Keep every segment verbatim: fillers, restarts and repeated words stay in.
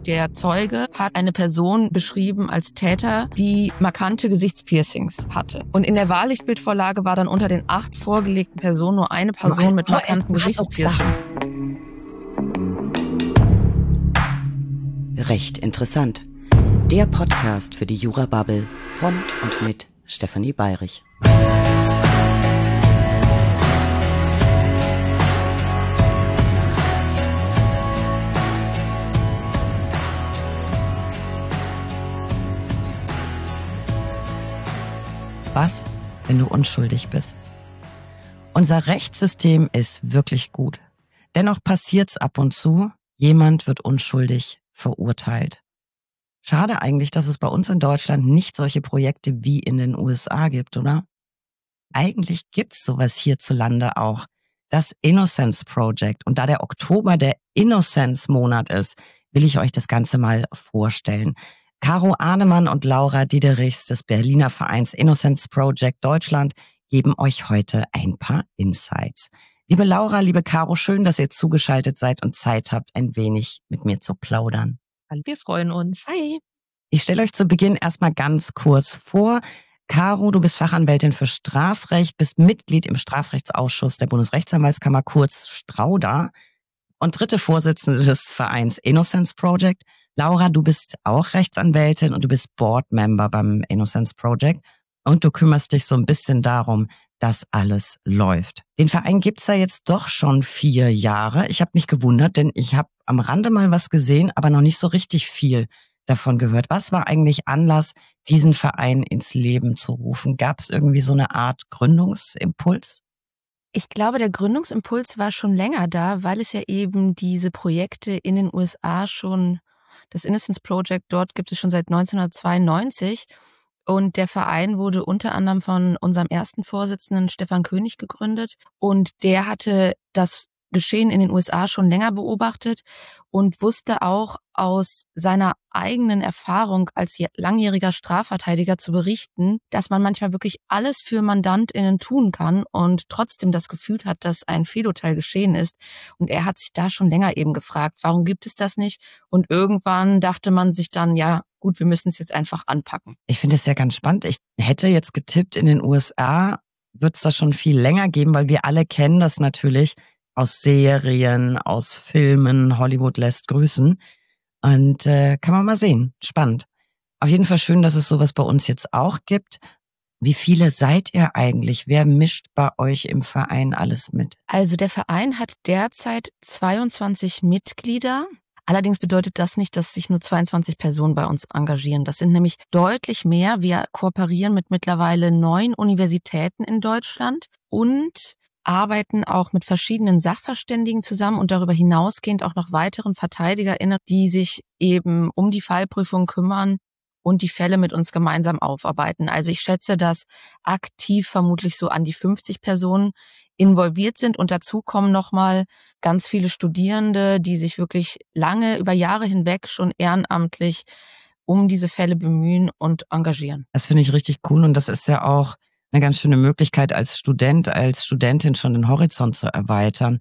Der Zeuge hat eine Person beschrieben als Täter, die markante Gesichtspiercings hatte. Und in der Wahllichtbildvorlage war dann unter den acht vorgelegten Personen nur eine Person nur mit markanten Gesichtspiercings. Recht interessant. Der Podcast für die Jura-Bubble von und mit Stefanie Bayrich. Was, wenn du unschuldig bist? Unser Rechtssystem ist wirklich gut. Dennoch passiert's ab und zu, jemand wird unschuldig verurteilt. Schade eigentlich, dass es bei uns in Deutschland nicht solche Projekte wie in den U S A gibt, oder? Eigentlich gibt's sowas hierzulande auch. Das Innocence Project. Und da der Oktober der Innocence-Monat ist, will ich euch das Ganze mal vorstellen. Caro Ahnemann und Laura Diederichs des Berliner Vereins Innocence Project Deutschland geben euch heute ein paar Insights. Liebe Laura, liebe Caro, schön, dass ihr zugeschaltet seid und Zeit habt, ein wenig mit mir zu plaudern. Wir freuen uns. Hi. Ich stelle euch zu Beginn erstmal ganz kurz vor. Caro, du bist Fachanwältin für Strafrecht, bist Mitglied im Strafrechtsausschuss der Bundesrechtsanwaltskammer, kurz Strauda, und dritte Vorsitzende des Vereins Innocence Project. Laura, du bist auch Rechtsanwältin und du bist Boardmember beim Innocence Project und du kümmerst dich so ein bisschen darum, dass alles läuft. Den Verein gibt's ja jetzt doch schon vier Jahre. Ich habe mich gewundert, denn ich habe am Rande mal was gesehen, aber noch nicht so richtig viel davon gehört. Was war eigentlich Anlass, diesen Verein ins Leben zu rufen? Gab es irgendwie so eine Art Gründungsimpuls? Ich glaube, der Gründungsimpuls war schon länger da, weil es ja eben diese Projekte in den U S A schon, das Innocence Project dort gibt es schon seit neunzehnhundertzweiundneunzig. Und der Verein wurde unter anderem von unserem ersten Vorsitzenden Stefan König gegründet. Und der hatte das Geschehen in den U S A schon länger beobachtet und wusste auch aus seiner eigenen Erfahrung als langjähriger Strafverteidiger zu berichten, dass man manchmal wirklich alles für MandantInnen tun kann und trotzdem das Gefühl hat, dass ein Fehlurteil geschehen ist. Und er hat sich da schon länger eben gefragt, warum gibt es das nicht? Und irgendwann dachte man sich dann, ja gut, wir müssen es jetzt einfach anpacken. Ich finde es ja ganz spannend. Ich hätte jetzt getippt, in den U S A wird es das schon viel länger geben, weil wir alle kennen das natürlich aus Serien, aus Filmen. Hollywood lässt grüßen. Und äh, kann man mal sehen. Spannend. Auf jeden Fall schön, dass es sowas bei uns jetzt auch gibt. Wie viele seid ihr eigentlich? Wer mischt bei euch im Verein alles mit? Also der Verein hat derzeit zweiundzwanzig Mitglieder. Allerdings bedeutet das nicht, dass sich nur zweiundzwanzig Personen bei uns engagieren. Das sind nämlich deutlich mehr. Wir kooperieren mit mittlerweile neun Universitäten in Deutschland und arbeiten auch mit verschiedenen Sachverständigen zusammen und darüber hinausgehend auch noch weiteren VerteidigerInnen, die sich eben um die Fallprüfung kümmern und die Fälle mit uns gemeinsam aufarbeiten. Also ich schätze, dass aktiv vermutlich so an die fünfzig Personen involviert sind und dazu kommen nochmal ganz viele Studierende, die sich wirklich lange, über Jahre hinweg schon ehrenamtlich um diese Fälle bemühen und engagieren. Das finde ich richtig cool und das ist ja auch eine ganz schöne Möglichkeit als Student, als Studentin schon den Horizont zu erweitern.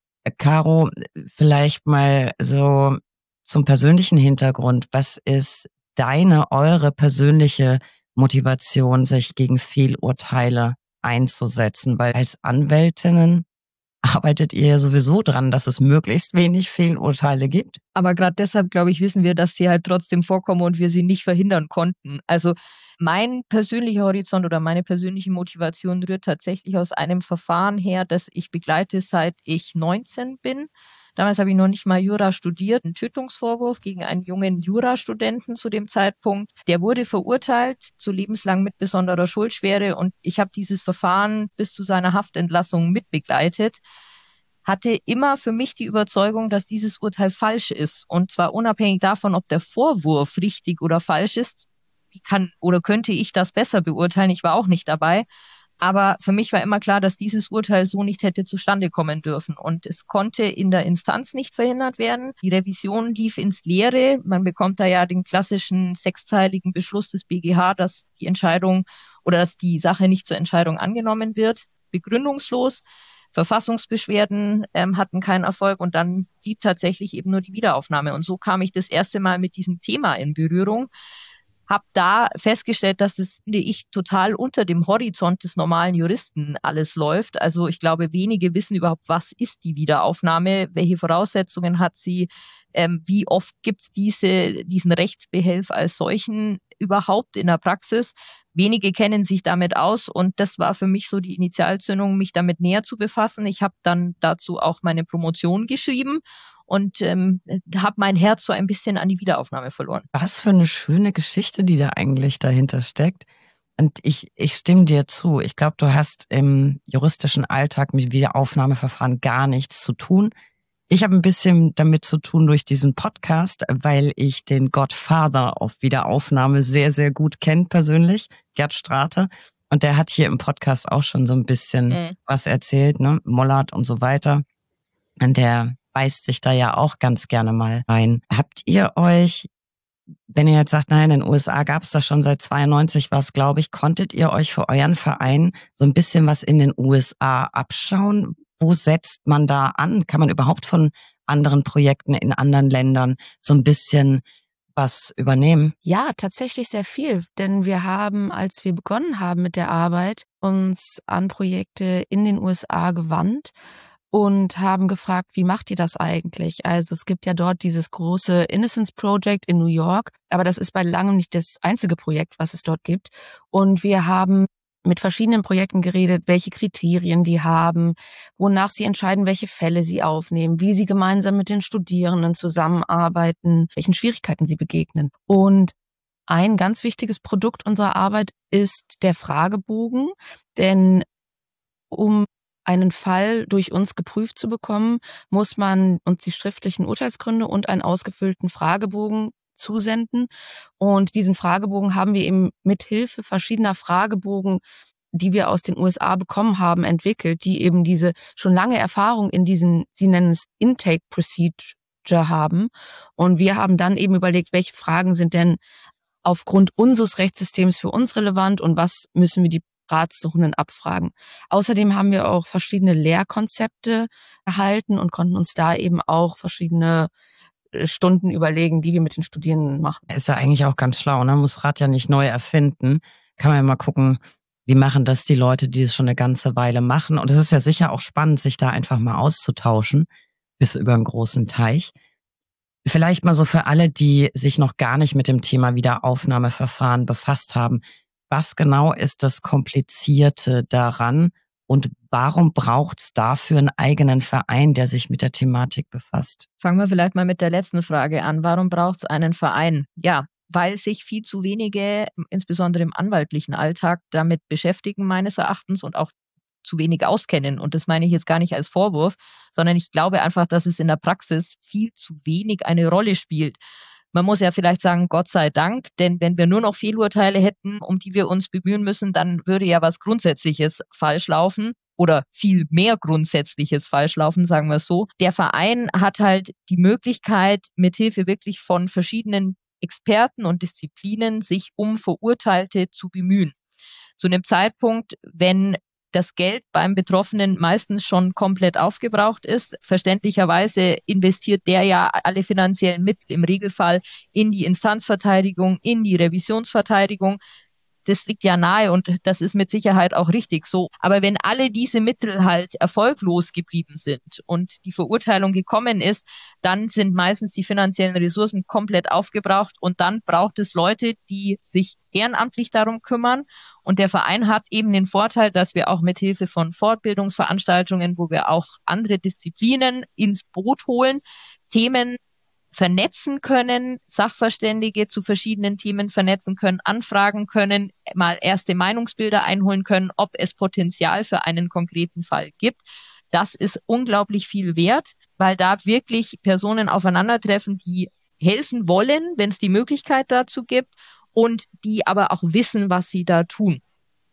Caro, vielleicht mal so zum persönlichen Hintergrund. Was ist deine, eure persönliche Motivation, sich gegen Fehlurteile einzusetzen? Weil als Anwältinnen arbeitet ihr ja sowieso dran, dass es möglichst wenig Fehlurteile gibt. Aber gerade deshalb, glaube ich, wissen wir, dass sie halt trotzdem vorkommen und wir sie nicht verhindern konnten. Also mein persönlicher Horizont oder meine persönliche Motivation rührt tatsächlich aus einem Verfahren her, das ich begleite, seit ich neunzehn bin. Damals habe ich noch nicht mal Jura studiert. Ein Tötungsvorwurf gegen einen jungen Jurastudenten zu dem Zeitpunkt. Der wurde verurteilt zu lebenslang mit besonderer Schuldschwere und ich habe dieses Verfahren bis zu seiner Haftentlassung mitbegleitet. Hatte immer für mich die Überzeugung, dass dieses Urteil falsch ist. Und zwar unabhängig davon, ob der Vorwurf richtig oder falsch ist. Wie kann oder könnte ich das besser beurteilen? Ich war auch nicht dabei. Aber für mich war immer klar, dass dieses Urteil so nicht hätte zustande kommen dürfen. Und es konnte in der Instanz nicht verhindert werden. Die Revision lief ins Leere. Man bekommt da ja den klassischen sechsteiligen Beschluss des B G H, dass die Entscheidung oder dass die Sache nicht zur Entscheidung angenommen wird. Begründungslos. Verfassungsbeschwerden ähm, hatten keinen Erfolg und dann blieb tatsächlich eben nur die Wiederaufnahme. Und so kam ich das erste Mal mit diesem Thema in Berührung. Habe da festgestellt, dass es, finde ich, total unter dem Horizont des normalen Juristen alles läuft. Also ich glaube, wenige wissen überhaupt, was ist die Wiederaufnahme, welche Voraussetzungen hat sie, ähm, wie oft gibt es diese, diesen Rechtsbehelf als solchen überhaupt in der Praxis. Wenige kennen sich damit aus und das war für mich so die Initialzündung, mich damit näher zu befassen. Ich habe dann dazu auch meine Promotion geschrieben und ähm, habe mein Herz so ein bisschen an die Wiederaufnahme verloren. Was für eine schöne Geschichte, die da eigentlich dahinter steckt. Und ich, ich stimme dir zu. Ich glaube, du hast im juristischen Alltag mit Wiederaufnahmeverfahren gar nichts zu tun. Ich habe ein bisschen damit zu tun durch diesen Podcast, weil ich den Godfather auf Wiederaufnahme sehr, sehr gut kenne persönlich, Gerd Strate. Und der hat hier im Podcast auch schon so ein bisschen mhm. was erzählt, ne, Mollert und so weiter. Und der beißt sich da ja auch ganz gerne mal rein. Habt ihr euch, wenn ihr jetzt sagt, nein, in den U S A gab es das schon seit zweiundneunzig was, glaube ich, konntet ihr euch für euren Verein so ein bisschen was in den U S A abschauen? Wo setzt man da an? Kann man überhaupt von anderen Projekten in anderen Ländern so ein bisschen was übernehmen? Ja, tatsächlich sehr viel, denn wir haben, als wir begonnen haben mit der Arbeit, uns an Projekte in den U S A gewandt und haben gefragt, wie macht ihr das eigentlich? Also es gibt ja dort dieses große Innocence Project in New York, aber das ist bei langem nicht das einzige Projekt, was es dort gibt. Und wir haben mit verschiedenen Projekten geredet, welche Kriterien die haben, wonach sie entscheiden, welche Fälle sie aufnehmen, wie sie gemeinsam mit den Studierenden zusammenarbeiten, welchen Schwierigkeiten sie begegnen. Und ein ganz wichtiges Produkt unserer Arbeit ist der Fragebogen, denn um einen Fall durch uns geprüft zu bekommen, muss man uns die schriftlichen Urteilsgründe und einen ausgefüllten Fragebogen zusenden. Und diesen Fragebogen haben wir eben mit Hilfe verschiedener Fragebogen, die wir aus den U S A bekommen haben, entwickelt, die eben diese schon lange Erfahrung in diesen, sie nennen es Intake Procedure haben. Und wir haben dann eben überlegt, welche Fragen sind denn aufgrund unseres Rechtssystems für uns relevant und was müssen wir die Ratsuchenden abfragen. Außerdem haben wir auch verschiedene Lehrkonzepte erhalten und konnten uns da eben auch verschiedene Stunden überlegen, die wir mit den Studierenden machen. Ist ja eigentlich auch ganz schlau, ne? Muss Rad ja nicht neu erfinden. Kann man ja mal gucken, wie machen das die Leute, die es schon eine ganze Weile machen. Und es ist ja sicher auch spannend, sich da einfach mal auszutauschen, bis über einen großen Teich. Vielleicht mal so für alle, die sich noch gar nicht mit dem Thema Wiederaufnahmeverfahren befasst haben. Was genau ist das Komplizierte daran und warum braucht es dafür einen eigenen Verein, der sich mit der Thematik befasst? Fangen wir vielleicht mal mit der letzten Frage an. Warum braucht es einen Verein? Ja, weil sich viel zu wenige, insbesondere im anwaltlichen Alltag, damit beschäftigen meines Erachtens und auch zu wenig auskennen. Und das meine ich jetzt gar nicht als Vorwurf, sondern ich glaube einfach, dass es in der Praxis viel zu wenig eine Rolle spielt. Man muss ja vielleicht sagen, Gott sei Dank, denn wenn wir nur noch Fehlurteile hätten, um die wir uns bemühen müssen, dann würde ja was Grundsätzliches falsch laufen oder viel mehr Grundsätzliches falsch laufen, sagen wir es so. Der Verein hat halt die Möglichkeit, mithilfe wirklich von verschiedenen Experten und Disziplinen sich um Verurteilte zu bemühen. Zu einem Zeitpunkt, wenn das Geld beim Betroffenen meistens schon komplett aufgebraucht ist. Verständlicherweise investiert der ja alle finanziellen Mittel im Regelfall in die Instanzverteidigung, in die Revisionsverteidigung. Das liegt ja nahe und das ist mit Sicherheit auch richtig so. Aber wenn alle diese Mittel halt erfolglos geblieben sind und die Verurteilung gekommen ist, dann sind meistens die finanziellen Ressourcen komplett aufgebraucht und dann braucht es Leute, die sich ehrenamtlich darum kümmern. Und der Verein hat eben den Vorteil, dass wir auch mit Hilfe von Fortbildungsveranstaltungen, wo wir auch andere Disziplinen ins Boot holen, Themen vernetzen können, Sachverständige zu verschiedenen Themen vernetzen können, anfragen können, mal erste Meinungsbilder einholen können, ob es Potenzial für einen konkreten Fall gibt. Das ist unglaublich viel wert, weil da wirklich Personen aufeinandertreffen, die helfen wollen, wenn es die Möglichkeit dazu gibt und die aber auch wissen, was sie da tun.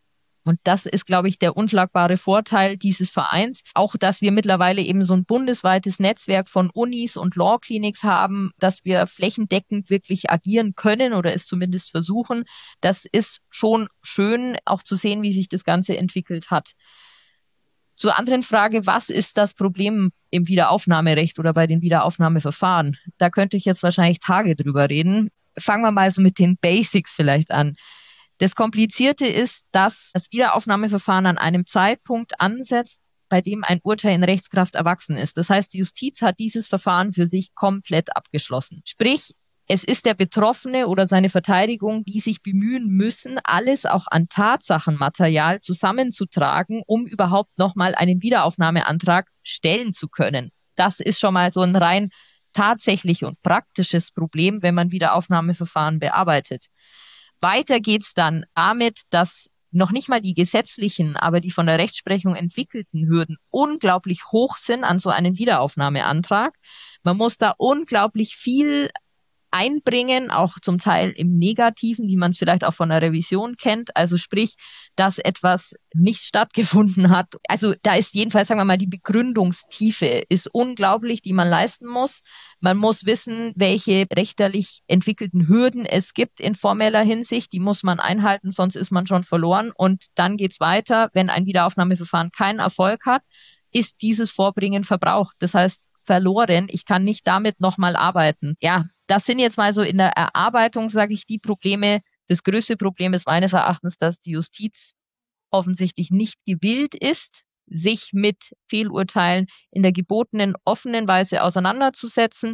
Und das ist, glaube ich, der unschlagbare Vorteil dieses Vereins. Auch, dass wir mittlerweile eben so ein bundesweites Netzwerk von Unis und Law Clinics haben, dass wir flächendeckend wirklich agieren können oder es zumindest versuchen. Das ist schon schön, auch zu sehen, wie sich das Ganze entwickelt hat. Zur anderen Frage, was ist das Problem im Wiederaufnahmerecht oder bei den Wiederaufnahmeverfahren? Da könnte ich jetzt wahrscheinlich Tage drüber reden. Fangen wir mal so mit den Basics vielleicht an. Das Komplizierte ist, dass das Wiederaufnahmeverfahren an einem Zeitpunkt ansetzt, bei dem ein Urteil in Rechtskraft erwachsen ist. Das heißt, die Justiz hat dieses Verfahren für sich komplett abgeschlossen. Sprich, es ist der Betroffene oder seine Verteidigung, die sich bemühen müssen, alles auch an Tatsachenmaterial zusammenzutragen, um überhaupt nochmal einen Wiederaufnahmeantrag stellen zu können. Das ist schon mal so ein rein tatsächlich und praktisches Problem, wenn man Wiederaufnahmeverfahren bearbeitet. Weiter geht's dann damit, dass noch nicht mal die gesetzlichen, aber die von der Rechtsprechung entwickelten Hürden unglaublich hoch sind an so einen Wiederaufnahmeantrag. Man muss da unglaublich viel einbringen, auch zum Teil im Negativen, wie man es vielleicht auch von der Revision kennt. Also sprich, dass etwas nicht stattgefunden hat. Also da ist jedenfalls, sagen wir mal, die Begründungstiefe ist unglaublich, die man leisten muss. Man muss wissen, welche richterlich entwickelten Hürden es gibt in formeller Hinsicht. Die muss man einhalten, sonst ist man schon verloren. Und dann geht's weiter. Wenn ein Wiederaufnahmeverfahren keinen Erfolg hat, ist dieses Vorbringen verbraucht. Das heißt, verloren. Ich kann nicht damit nochmal arbeiten. Ja, das sind jetzt mal so in der Erarbeitung, sage ich, die Probleme. Das größte Problem ist meines Erachtens, dass die Justiz offensichtlich nicht gewillt ist, sich mit Fehlurteilen in der gebotenen, offenen Weise auseinanderzusetzen.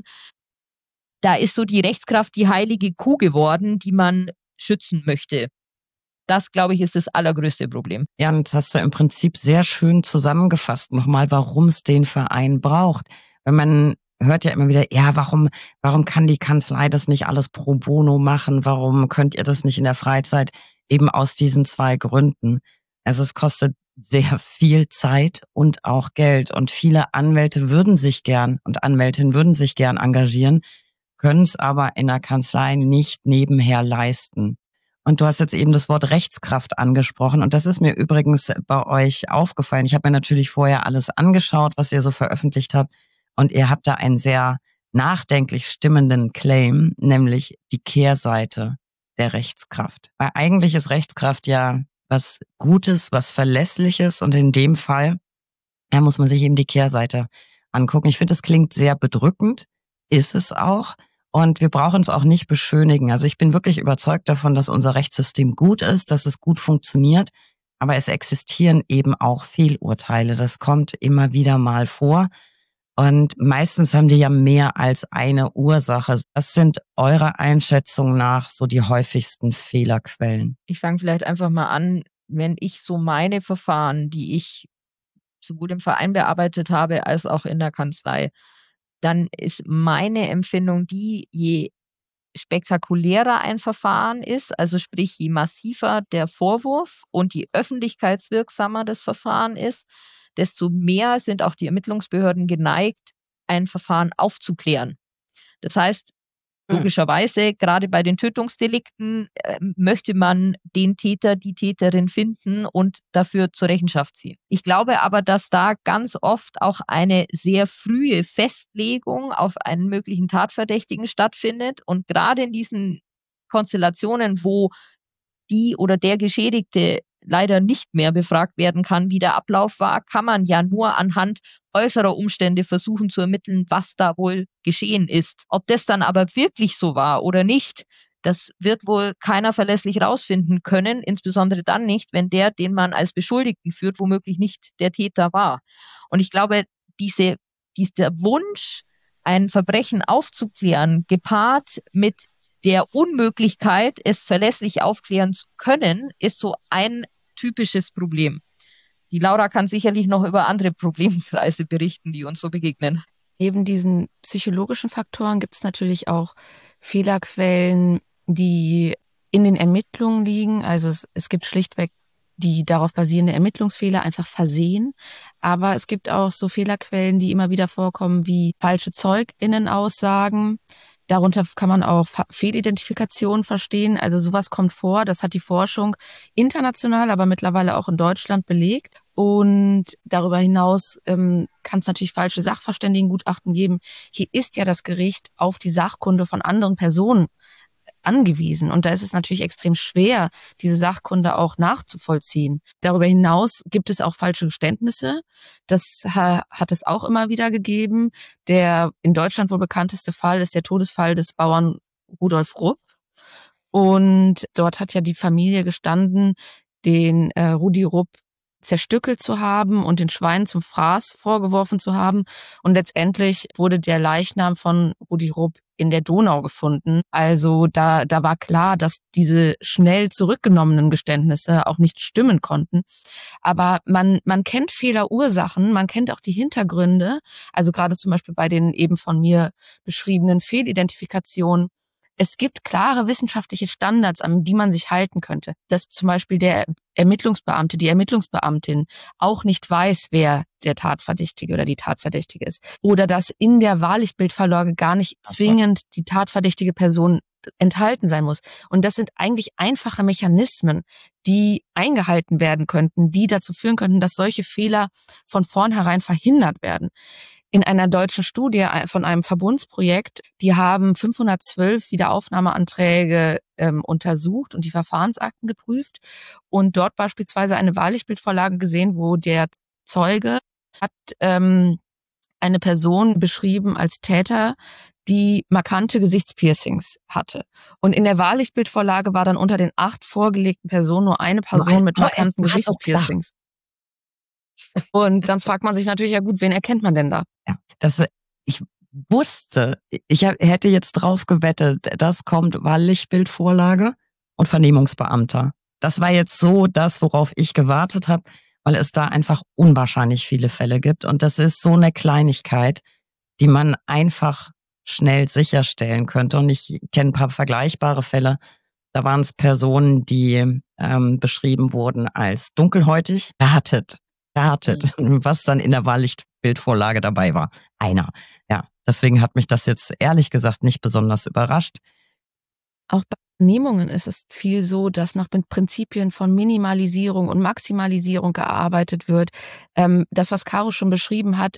Da ist so die Rechtskraft die heilige Kuh geworden, die man schützen möchte. Das, glaube ich, ist das allergrößte Problem. Ja, und das hast du im Prinzip sehr schön zusammengefasst nochmal, warum es den Verein braucht. Wenn man hört ja immer wieder, ja, warum, warum kann die Kanzlei das nicht alles pro bono machen? Warum könnt ihr das nicht in der Freizeit? Eben aus diesen zwei Gründen. Also es kostet sehr viel Zeit und auch Geld. Und viele Anwälte würden sich gern und Anwältinnen würden sich gern engagieren, können es aber in der Kanzlei nicht nebenher leisten. Und du hast jetzt eben das Wort Rechtskraft angesprochen. Und das ist mir übrigens bei euch aufgefallen. Ich habe mir natürlich vorher alles angeschaut, was ihr so veröffentlicht habt. Und ihr habt da einen sehr nachdenklich stimmenden Claim, nämlich die Kehrseite der Rechtskraft. Weil eigentlich ist Rechtskraft ja was Gutes, was Verlässliches. Und in dem Fall ja, muss man sich eben die Kehrseite angucken. Ich finde, das klingt sehr bedrückend, ist es auch. Und wir brauchen es auch nicht beschönigen. Also ich bin wirklich überzeugt davon, dass unser Rechtssystem gut ist, dass es gut funktioniert. Aber es existieren eben auch Fehlurteile. Das kommt immer wieder mal vor. Und meistens haben die ja mehr als eine Ursache. Was sind eurer Einschätzung nach so die häufigsten Fehlerquellen? Ich fange vielleicht einfach mal an, wenn ich so meine Verfahren, die ich sowohl im Verein bearbeitet habe als auch in der Kanzlei, dann ist meine Empfindung die, je spektakulärer ein Verfahren ist, also sprich je massiver der Vorwurf und je öffentlichkeitswirksamer das Verfahren ist, desto mehr sind auch die Ermittlungsbehörden geneigt, ein Verfahren aufzuklären. Das heißt, logischerweise, gerade bei den Tötungsdelikten, äh, möchte man den Täter, die Täterin finden und dafür zur Rechenschaft ziehen. Ich glaube aber, dass da ganz oft auch eine sehr frühe Festlegung auf einen möglichen Tatverdächtigen stattfindet. Und gerade in diesen Konstellationen, wo die oder der Geschädigte leider nicht mehr befragt werden kann, wie der Ablauf war, kann man ja nur anhand äußerer Umstände versuchen zu ermitteln, was da wohl geschehen ist. Ob das dann aber wirklich so war oder nicht, das wird wohl keiner verlässlich rausfinden können, insbesondere dann nicht, wenn der, den man als Beschuldigten führt, womöglich nicht der Täter war. Und ich glaube, diese, dieser Wunsch, ein Verbrechen aufzuklären, gepaart mit der Unmöglichkeit, es verlässlich aufklären zu können, ist so ein typisches Problem. Die Laura kann sicherlich noch über andere Problemkreise berichten, die uns so begegnen. Neben diesen psychologischen Faktoren gibt es natürlich auch Fehlerquellen, die in den Ermittlungen liegen. Also es, es gibt schlichtweg die darauf basierende Ermittlungsfehler einfach versehen. Aber es gibt auch so Fehlerquellen, die immer wieder vorkommen, wie falsche ZeugInnen-Aussagen. Darunter kann man auch Fehlidentifikation verstehen. Also sowas kommt vor. Das hat die Forschung international, aber mittlerweile auch in Deutschland belegt. Und darüber hinaus ähm, kann es natürlich falsche Sachverständigengutachten geben. Hier ist ja das Gericht auf die Sachkunde von anderen Personen angewiesen. Und da ist es natürlich extrem schwer, diese Sachkunde auch nachzuvollziehen. Darüber hinaus gibt es auch falsche Geständnisse. Das ha- hat es auch immer wieder gegeben. Der in Deutschland wohl bekannteste Fall ist der Todesfall des Bauern Rudolf Rupp. Und dort hat ja die Familie gestanden, den äh, Rudi Rupp zerstückelt zu haben und den Schweinen zum Fraß vorgeworfen zu haben. Und letztendlich wurde der Leichnam von Rudi Rupp in der Donau gefunden. Also da, da war klar, dass diese schnell zurückgenommenen Geständnisse auch nicht stimmen konnten. Aber man, man kennt Fehlerursachen, man kennt auch die Hintergründe. Also gerade zum Beispiel bei den eben von mir beschriebenen Fehlidentifikationen. Es gibt klare wissenschaftliche Standards, an die man sich halten könnte. Dass zum Beispiel der Ermittlungsbeamte, die Ermittlungsbeamtin auch nicht weiß, wer der Tatverdächtige oder die Tatverdächtige ist. Oder dass in der Wahrlichtbildvorlage gar nicht zwingend die tatverdächtige Person enthalten sein muss. Und das sind eigentlich einfache Mechanismen, die eingehalten werden könnten, die dazu führen könnten, dass solche Fehler von vornherein verhindert werden. In einer deutschen Studie von einem Verbundsprojekt, die haben fünfhundertzwölf Wiederaufnahmeanträge ähm, untersucht und die Verfahrensakten geprüft und dort beispielsweise eine Wahrlichtbildvorlage gesehen, wo der Zeuge hat ähm, eine Person beschrieben als Täter, die markante Gesichtspiercings hatte. Und in der Wahrlichtbildvorlage war dann unter den acht vorgelegten Personen nur eine Person mit markanten Gesichtspiercings. Und dann fragt man sich natürlich, ja gut, wen erkennt man denn da? Ja, das, ich wusste, ich hab, hätte jetzt drauf gewettet, das kommt Wahrlichtbildvorlage und Vernehmungsbeamter. Das war jetzt so das, worauf ich gewartet habe, weil es da einfach unwahrscheinlich viele Fälle gibt. Und das ist so eine Kleinigkeit, die man einfach schnell sicherstellen könnte. Und ich kenne ein paar vergleichbare Fälle. Da waren es Personen, die ähm, beschrieben wurden als dunkelhäutig, erhärtet. Erhärtet, was dann in der Wahrlichtbildvorlage dabei war. Einer. Ja, deswegen hat mich das jetzt ehrlich gesagt nicht besonders überrascht. Auch bei Vernehmungen ist es viel so, dass nach Prinzipien von Minimalisierung und Maximalisierung gearbeitet wird. Ähm, das, was Caro schon beschrieben hat,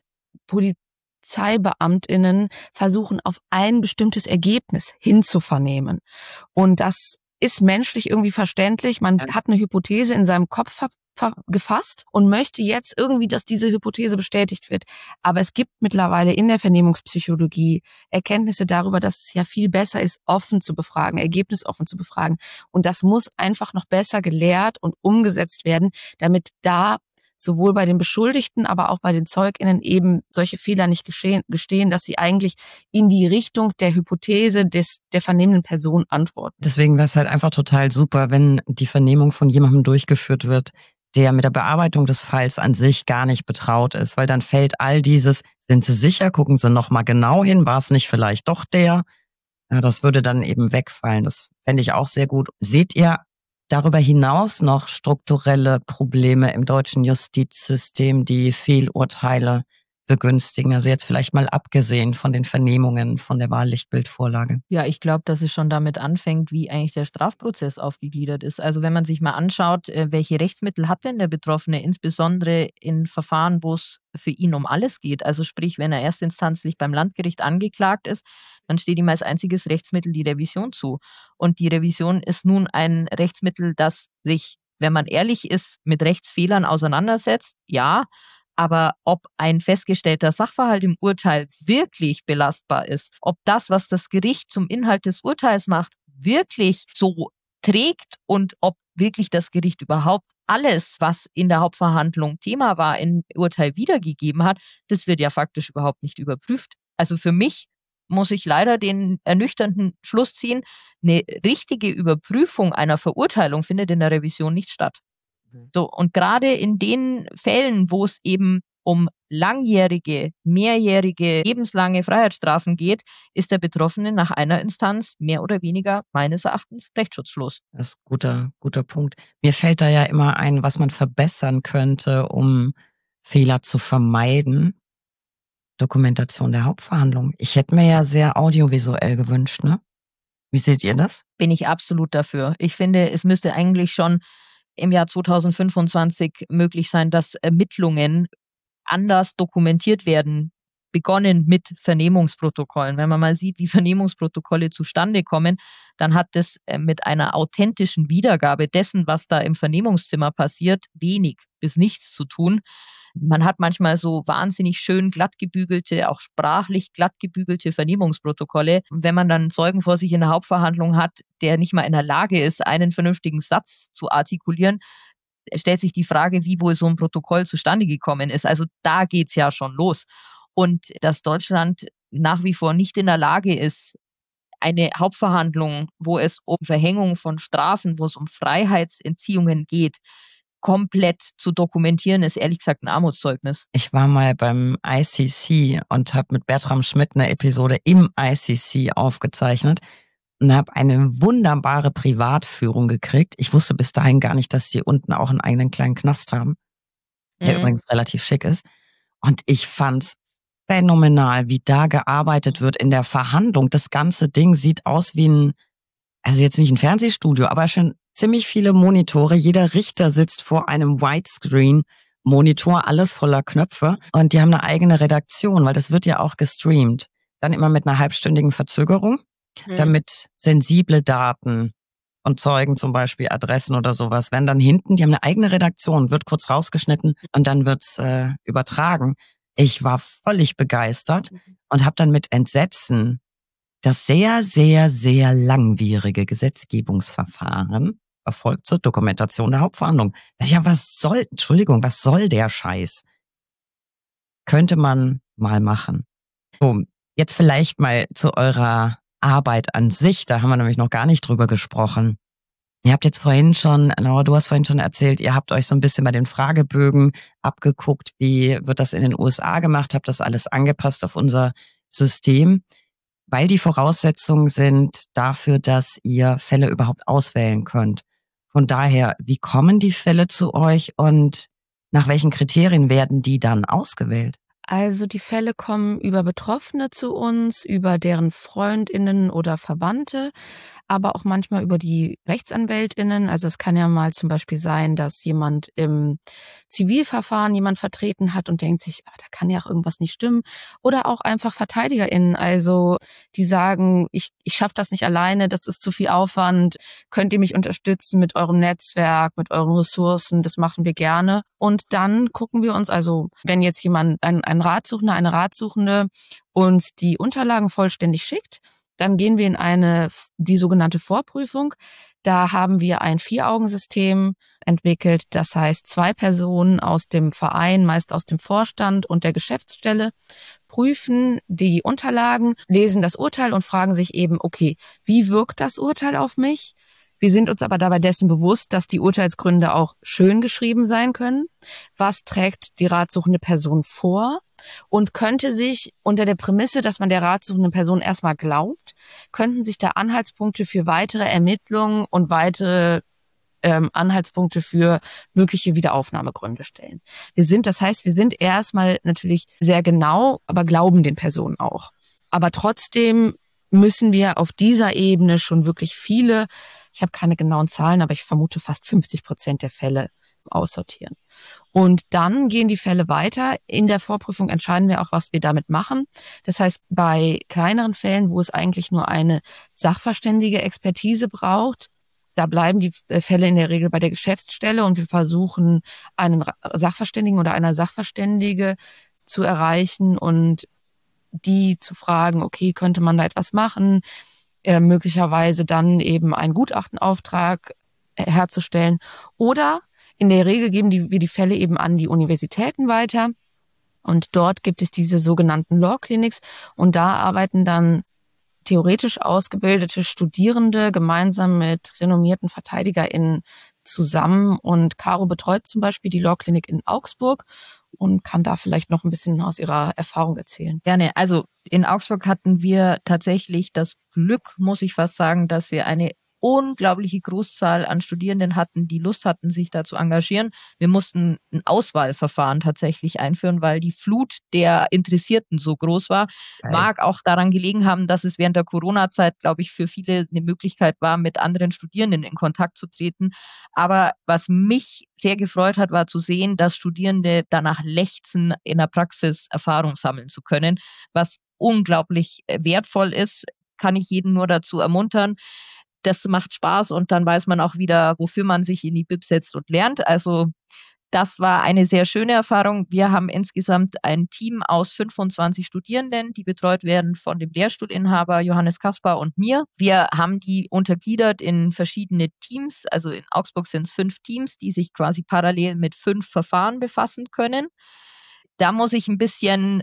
PolizeibeamtInnen versuchen, auf ein bestimmtes Ergebnis hinzuvernehmen. Und das ist menschlich irgendwie verständlich. Man ja. hat eine Hypothese in seinem Kopf gefasst und möchte jetzt irgendwie, dass diese Hypothese bestätigt wird. Aber es gibt mittlerweile in der Vernehmungspsychologie Erkenntnisse darüber, dass es ja viel besser ist, offen zu befragen, ergebnisoffen zu befragen. Und das muss einfach noch besser gelehrt und umgesetzt werden, damit da sowohl bei den Beschuldigten, aber auch bei den ZeugInnen eben solche Fehler nicht geschehen, gestehen, dass sie eigentlich in die Richtung der Hypothese des der vernehmenden Person antworten. Deswegen wäre es halt einfach total super, wenn die Vernehmung von jemandem durchgeführt wird, der mit der Bearbeitung des Falls an sich gar nicht betraut ist, weil dann fällt all dieses, sind Sie sicher, gucken Sie noch mal genau hin, war es nicht vielleicht doch der? Ja, das würde dann eben wegfallen. Das fände ich auch sehr gut. Seht ihr darüber hinaus noch strukturelle Probleme im deutschen Justizsystem, die Fehlurteile begünstigen? Also jetzt vielleicht mal abgesehen von den Vernehmungen, von der Wahrlichtbildvorlage. Ja, ich glaube, dass es schon damit anfängt, wie eigentlich der Strafprozess aufgegliedert ist. Also wenn man sich mal anschaut, welche Rechtsmittel hat denn der Betroffene, insbesondere in Verfahren, wo es für ihn um alles geht. Also sprich, wenn er erstinstanzlich beim Landgericht angeklagt ist, dann steht ihm als einziges Rechtsmittel die Revision zu. Und die Revision ist nun ein Rechtsmittel, das sich, wenn man ehrlich ist, mit Rechtsfehlern auseinandersetzt, ja. Aber ob ein festgestellter Sachverhalt im Urteil wirklich belastbar ist, ob das, was das Gericht zum Inhalt des Urteils macht, wirklich so trägt und ob wirklich das Gericht überhaupt alles, was in der Hauptverhandlung Thema war, im Urteil wiedergegeben hat, das wird ja faktisch überhaupt nicht überprüft. Also für mich muss ich leider den ernüchternden Schluss ziehen, eine richtige Überprüfung einer Verurteilung findet in der Revision nicht statt. So, und gerade in den Fällen, wo es eben um langjährige, mehrjährige, lebenslange Freiheitsstrafen geht, ist der Betroffene nach einer Instanz mehr oder weniger meines Erachtens rechtsschutzlos. Das ist ein guter, guter Punkt. Mir fällt da ja immer ein, was man verbessern könnte, um Fehler zu vermeiden. Dokumentation der Hauptverhandlung. Ich hätte mir ja sehr audiovisuell gewünscht, ne? Wie seht ihr das? Bin ich absolut dafür. Ich finde, es müsste eigentlich schon im Jahr zweitausendfünfundzwanzig möglich sein, dass Ermittlungen anders dokumentiert werden, begonnen mit Vernehmungsprotokollen. Wenn man mal sieht, wie Vernehmungsprotokolle zustande kommen, dann hat das mit einer authentischen Wiedergabe dessen, was da im Vernehmungszimmer passiert, wenig bis nichts zu tun. Man hat manchmal so wahnsinnig schön glattgebügelte, auch sprachlich glattgebügelte Vernehmungsprotokolle. Wenn man dann einen Zeugen vor sich in der Hauptverhandlung hat, der nicht mal in der Lage ist, einen vernünftigen Satz zu artikulieren, stellt sich die Frage, wie wohl so ein Protokoll zustande gekommen ist. Also da geht's ja schon los. Und dass Deutschland nach wie vor nicht in der Lage ist, eine Hauptverhandlung, wo es um Verhängung von Strafen, wo es um Freiheitsentziehungen geht, komplett zu dokumentieren, ist ehrlich gesagt ein Armutszeugnis. Ich war mal beim I C C und habe mit Bertram Schmidt eine Episode im I C C aufgezeichnet und habe eine wunderbare Privatführung gekriegt. Ich wusste bis dahin gar nicht, dass die unten auch einen eigenen kleinen Knast haben, der mhm. übrigens relativ schick ist. Und ich fand's phänomenal, wie da gearbeitet wird in der Verhandlung. Das ganze Ding sieht aus wie ein, also jetzt nicht ein Fernsehstudio, aber schon ziemlich viele Monitore. Jeder Richter sitzt vor einem Widescreen-Monitor, alles voller Knöpfe. Und die haben eine eigene Redaktion, weil das wird ja auch gestreamt. Dann immer mit einer halbstündigen Verzögerung, mhm. damit sensible Daten und Zeugen, zum Beispiel Adressen oder sowas, werden dann hinten, die haben eine eigene Redaktion, wird kurz rausgeschnitten und dann wird's äh, übertragen. Ich war völlig begeistert und habe dann mit Entsetzen das sehr, sehr, sehr langwierige Gesetzgebungsverfahren erfolgt zur Dokumentation der Hauptverhandlung. Ja, was soll, Entschuldigung, was soll der Scheiß? Könnte man mal machen. So, jetzt vielleicht mal zu eurer Arbeit an sich. Da haben wir nämlich noch gar nicht drüber gesprochen. Ihr habt jetzt vorhin schon, Laura, du hast vorhin schon erzählt, ihr habt euch so ein bisschen bei den Fragebögen abgeguckt, wie wird das in den U S A gemacht, habt das alles angepasst auf unser System, weil die Voraussetzungen sind dafür, dass ihr Fälle überhaupt auswählen könnt. Von daher, wie kommen die Fälle zu euch und nach welchen Kriterien werden die dann ausgewählt? Also die Fälle kommen über Betroffene zu uns, über deren FreundInnen oder Verwandte, aber auch manchmal über die RechtsanwältInnen. Also es kann ja mal zum Beispiel sein, dass jemand im Zivilverfahren jemand vertreten hat und denkt sich, ah, da kann ja auch irgendwas nicht stimmen. Oder auch einfach VerteidigerInnen, also die sagen, ich, ich schaffe das nicht alleine, das ist zu viel Aufwand, könnt ihr mich unterstützen mit eurem Netzwerk, mit euren Ressourcen, das machen wir gerne. Und dann gucken wir uns, also wenn jetzt jemand, ein, ein Ratsuchender, eine Ratsuchende uns die Unterlagen vollständig schickt, dann gehen wir in eine, die sogenannte Vorprüfung. Da haben wir ein Vier-Augen-System entwickelt. Das heißt, zwei Personen aus dem Verein, meist aus dem Vorstand und der Geschäftsstelle, prüfen die Unterlagen, lesen das Urteil und fragen sich eben, okay, wie wirkt das Urteil auf mich? Wir sind uns aber dabei dessen bewusst, dass die Urteilsgründe auch schön geschrieben sein können. Was trägt die ratsuchende Person vor? Und könnte sich unter der Prämisse, dass man der ratsuchenden Person erstmal glaubt, könnten sich da Anhaltspunkte für weitere Ermittlungen und weitere ähm, Anhaltspunkte für mögliche Wiederaufnahmegründe stellen. Wir sind, das heißt, wir sind erstmal natürlich sehr genau, aber glauben den Personen auch. Aber trotzdem müssen wir auf dieser Ebene schon wirklich viele, ich habe keine genauen Zahlen, aber ich vermute fast fünfzig Prozent der Fälle aussortieren. Und dann gehen die Fälle weiter. In der Vorprüfung entscheiden wir auch, was wir damit machen. Das heißt, bei kleineren Fällen, wo es eigentlich nur eine sachverständige Expertise braucht, da bleiben die Fälle in der Regel bei der Geschäftsstelle und wir versuchen, einen Sachverständigen oder einer Sachverständige zu erreichen und die zu fragen, okay, könnte man da etwas machen, äh, möglicherweise dann eben einen Gutachtenauftrag herzustellen. Oder in der Regel geben die, wir die Fälle eben an die Universitäten weiter und dort gibt es diese sogenannten Law Clinics und da arbeiten dann theoretisch ausgebildete Studierende gemeinsam mit renommierten VerteidigerInnen zusammen und Caro betreut zum Beispiel die Law Clinic in Augsburg und kann da vielleicht noch ein bisschen aus ihrer Erfahrung erzählen. Gerne. Also in Augsburg hatten wir tatsächlich das Glück, muss ich fast sagen, dass wir eine unglaubliche Großzahl an Studierenden hatten, die Lust hatten, sich da zu engagieren. Wir mussten ein Auswahlverfahren tatsächlich einführen, weil die Flut der Interessierten so groß war. Geil. Mag auch daran gelegen haben, dass es während der Corona-Zeit, glaube ich, für viele eine Möglichkeit war, mit anderen Studierenden in Kontakt zu treten. Aber was mich sehr gefreut hat, war zu sehen, dass Studierende danach lechzen, in der Praxis Erfahrung sammeln zu können, was unglaublich wertvoll ist, kann ich jeden nur dazu ermuntern. Das macht Spaß und dann weiß man auch wieder, wofür man sich in die Bib setzt und lernt. Also das war eine sehr schöne Erfahrung. Wir haben insgesamt ein Team aus fünfundzwanzig Studierenden, die betreut werden von dem Lehrstuhlinhaber Johannes Kaspar und mir. Wir haben die untergliedert in verschiedene Teams. Also in Augsburg sind es fünf Teams, die sich quasi parallel mit fünf Verfahren befassen können. Da muss ich ein bisschen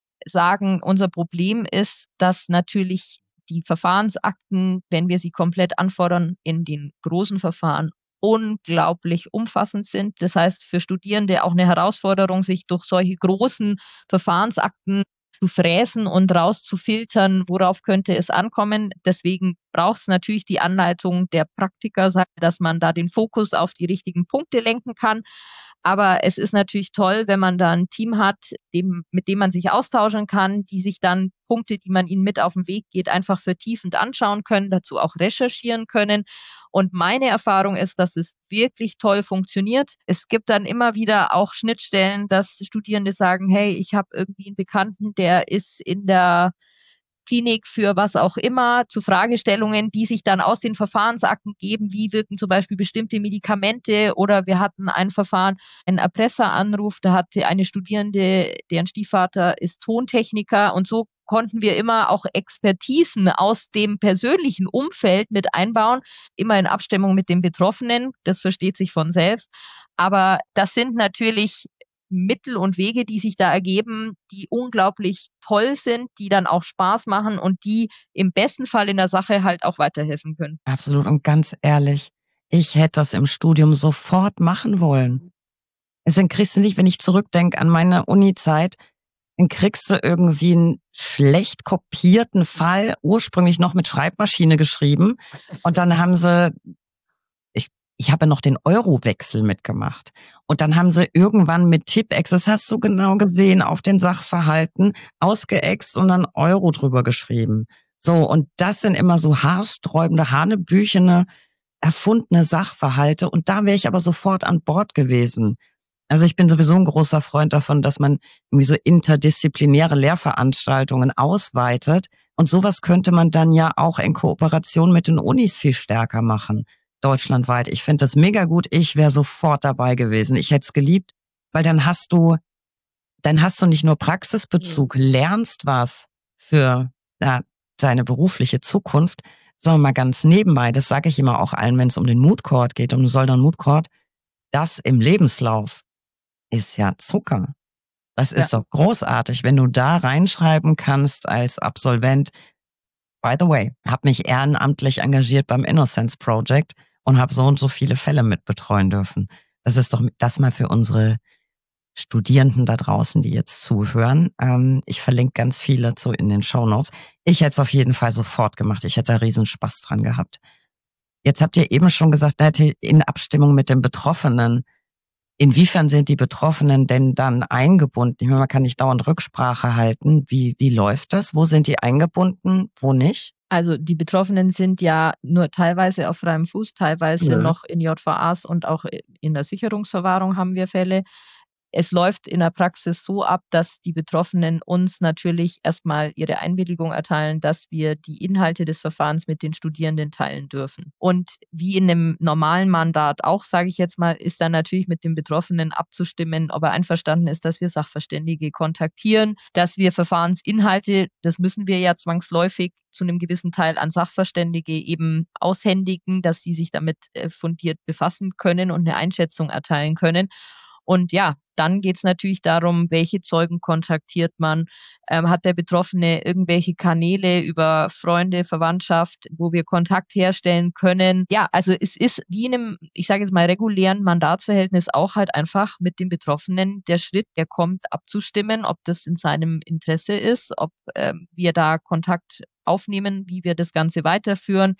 sagen, unser Problem ist, dass natürlich die Verfahrensakten, wenn wir sie komplett anfordern, in den großen Verfahren unglaublich umfassend sind. Das heißt, für Studierende auch eine Herausforderung, sich durch solche großen Verfahrensakten zu fräsen und rauszufiltern, worauf könnte es ankommen. Deswegen braucht es natürlich die Anleitung der Praktiker, dass man da den Fokus auf die richtigen Punkte lenken kann. Aber es ist natürlich toll, wenn man da ein Team hat, dem, mit dem man sich austauschen kann, die sich dann Punkte, die man ihnen mit auf den Weg geht, einfach vertiefend anschauen können, dazu auch recherchieren können. Und meine Erfahrung ist, dass es wirklich toll funktioniert. Es gibt dann immer wieder auch Schnittstellen, dass Studierende sagen, hey, ich habe irgendwie einen Bekannten, der ist in der Klinik für was auch immer, zu Fragestellungen, die sich dann aus den Verfahrensakten geben, wie wirken zum Beispiel bestimmte Medikamente, oder wir hatten ein Verfahren, einen Erpresseranruf, da hatte eine Studierende, deren Stiefvater ist Tontechniker, und so konnten wir immer auch Expertisen aus dem persönlichen Umfeld mit einbauen, immer in Abstimmung mit den Betroffenen, das versteht sich von selbst, aber das sind natürlich Mittel und Wege, die sich da ergeben, die unglaublich toll sind, die dann auch Spaß machen und die im besten Fall in der Sache halt auch weiterhelfen können. Absolut. Und ganz ehrlich, ich hätte das im Studium sofort machen wollen. Deswegen kriegst du nicht, wenn ich zurückdenke an meine Uni-Zeit, dann kriegst du irgendwie einen schlecht kopierten Fall, ursprünglich noch mit Schreibmaschine geschrieben. Und dann haben sie, ich, ich habe noch den Eurowechsel mitgemacht. Und dann haben sie irgendwann mit Tippex, das hast du genau gesehen, auf den Sachverhalten ausgeext und dann Euro drüber geschrieben. So, und das sind immer so haarsträubende, hanebüchene, erfundene Sachverhalte. Und da wäre ich aber sofort an Bord gewesen. Also ich bin sowieso ein großer Freund davon, dass man irgendwie so interdisziplinäre Lehrveranstaltungen ausweitet. Und sowas könnte man dann ja auch in Kooperation mit den Unis viel stärker machen, deutschlandweit. Ich finde das mega gut. Ich wäre sofort dabei gewesen. Ich hätte es geliebt, weil dann hast du, dann hast du nicht nur Praxisbezug, lernst was für ja, deine berufliche Zukunft, sondern mal ganz nebenbei, das sage ich immer auch allen, wenn es um den Moot Court geht, um den Soldern Moot Court, das im Lebenslauf ist ja Zucker. Das ist ja doch großartig, wenn du da reinschreiben kannst als Absolvent. By the way, habe mich ehrenamtlich engagiert beim Innocence Project und habe so und so viele Fälle mitbetreuen dürfen. Das ist doch das mal für unsere Studierenden da draußen, die jetzt zuhören. Ähm, ich verlinke ganz viel dazu in den Shownotes. Ich hätte es auf jeden Fall sofort gemacht. Ich hätte da riesen Spaß dran gehabt. Jetzt habt ihr eben schon gesagt, in Abstimmung mit den Betroffenen. Inwiefern sind die Betroffenen denn dann eingebunden? Ich meine, man kann nicht dauernd Rücksprache halten. Wie, wie läuft das? Wo sind die eingebunden? Wo nicht? Also die Betroffenen sind ja nur teilweise auf freiem Fuß, teilweise ja. noch in J V As und auch in der Sicherungsverwahrung haben wir Fälle. Es läuft in der Praxis so ab, dass die Betroffenen uns natürlich erstmal ihre Einwilligung erteilen, dass wir die Inhalte des Verfahrens mit den Studierenden teilen dürfen. Und wie in einem normalen Mandat auch, sage ich jetzt mal, ist dann natürlich mit dem Betroffenen abzustimmen, ob er einverstanden ist, dass wir Sachverständige kontaktieren, dass wir Verfahrensinhalte, das müssen wir ja zwangsläufig zu einem gewissen Teil an Sachverständige eben aushändigen, dass sie sich damit fundiert befassen können und eine Einschätzung erteilen können. Und ja, dann geht es natürlich darum, welche Zeugen kontaktiert man, ähm, hat der Betroffene irgendwelche Kanäle über Freunde, Verwandtschaft, wo wir Kontakt herstellen können. Ja, also es ist wie in einem, ich sage jetzt mal, regulären Mandatsverhältnis auch halt einfach mit dem Betroffenen der Schritt, der kommt, abzustimmen, ob das in seinem Interesse ist, ob ähm, wir da Kontakt aufnehmen, wie wir das Ganze weiterführen.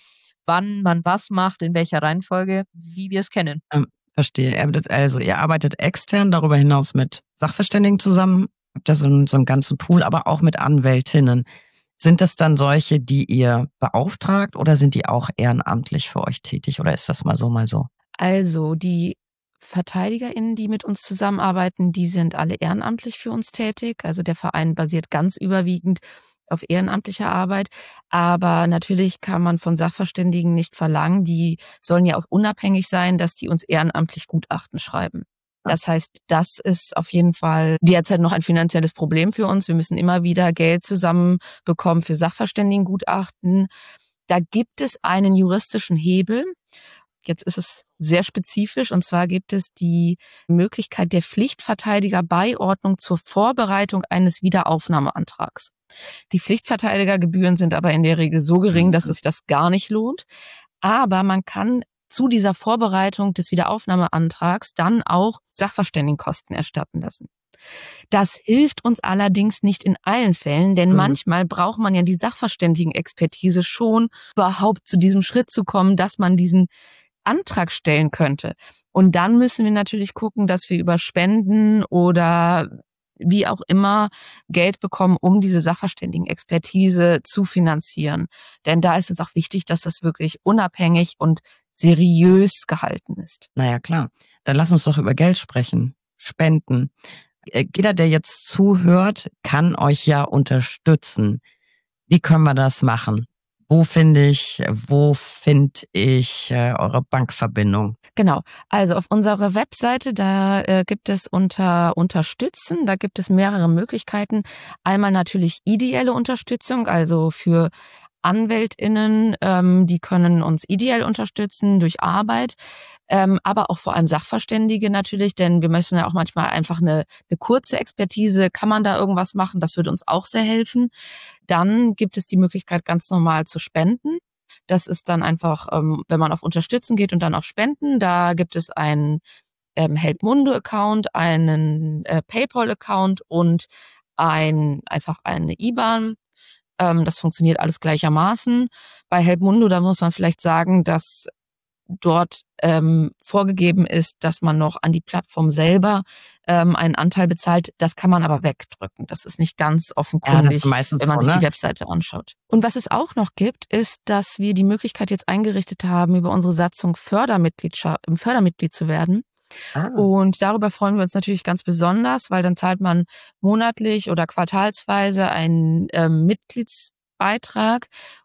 wann man was macht, in welcher Reihenfolge, wie wir es kennen. Ähm, verstehe. Also ihr arbeitet extern, darüber hinaus mit Sachverständigen zusammen, habt da so einen, so einen ganzen Pool, aber auch mit Anwältinnen. Sind das dann solche, die ihr beauftragt oder sind die auch ehrenamtlich für euch tätig oder ist das mal so, mal so? Also die VerteidigerInnen, die mit uns zusammenarbeiten, die sind alle ehrenamtlich für uns tätig. Also der Verein basiert ganz überwiegend auf ehrenamtlicher Arbeit. Aber natürlich kann man von Sachverständigen nicht verlangen, die sollen ja auch unabhängig sein, dass die uns ehrenamtlich Gutachten schreiben. Das heißt, das ist auf jeden Fall derzeit noch ein finanzielles Problem für uns. Wir müssen immer wieder Geld zusammenbekommen für Sachverständigengutachten. Da gibt es einen juristischen Hebel. Jetzt ist es sehr spezifisch und zwar gibt es die Möglichkeit der Pflichtverteidigerbeiordnung zur Vorbereitung eines Wiederaufnahmeantrags. Die Pflichtverteidigergebühren sind aber in der Regel so gering, dass sich das gar nicht lohnt. Aber man kann zu dieser Vorbereitung des Wiederaufnahmeantrags dann auch Sachverständigenkosten erstatten lassen. Das hilft uns allerdings nicht in allen Fällen, denn mhm. manchmal braucht man ja die Sachverständigenexpertise schon, überhaupt zu diesem Schritt zu kommen, dass man diesen Antrag stellen könnte. Und dann müssen wir natürlich gucken, dass wir über Spenden oder wie auch immer Geld bekommen, um diese Sachverständigenexpertise zu finanzieren. Denn da ist es auch wichtig, dass das wirklich unabhängig und seriös gehalten ist. Naja, klar. Dann lass uns doch über Geld sprechen. Spenden. Jeder, der jetzt zuhört, kann euch ja unterstützen. Wie können wir das machen? Wo finde ich, wo finde ich äh, eure Bankverbindung? Genau, also auf unserer Webseite, da äh, gibt es unter Unterstützen, da gibt es mehrere Möglichkeiten. Einmal natürlich ideelle Unterstützung, also für AnwältInnen, ähm, die können uns ideell unterstützen durch Arbeit, ähm, aber auch vor allem Sachverständige natürlich, denn wir möchten ja auch manchmal einfach eine, eine kurze Expertise, kann man da irgendwas machen, das würde uns auch sehr helfen. Dann gibt es die Möglichkeit, ganz normal zu spenden. Das ist dann einfach, ähm, wenn man auf Unterstützen geht und dann auf Spenden, da gibt es einen ähm, Helpmundo-Account, einen äh, PayPal-Account und ein einfach eine I B A N. Das funktioniert alles gleichermaßen. Bei Helpmundo, da muss man vielleicht sagen, dass dort ähm, vorgegeben ist, dass man noch an die Plattform selber ähm, einen Anteil bezahlt. Das kann man aber wegdrücken. Das ist nicht ganz offenkundig, ja, das ist wenn man so, sich ne? die Webseite anschaut. Und was es auch noch gibt, ist, dass wir die Möglichkeit jetzt eingerichtet haben, über unsere Satzung Fördermitgliedschaft, Fördermitglied zu werden. Ah. Und darüber freuen wir uns natürlich ganz besonders, weil dann zahlt man monatlich oder quartalsweise einen ähm, Mitgliedsbeitrag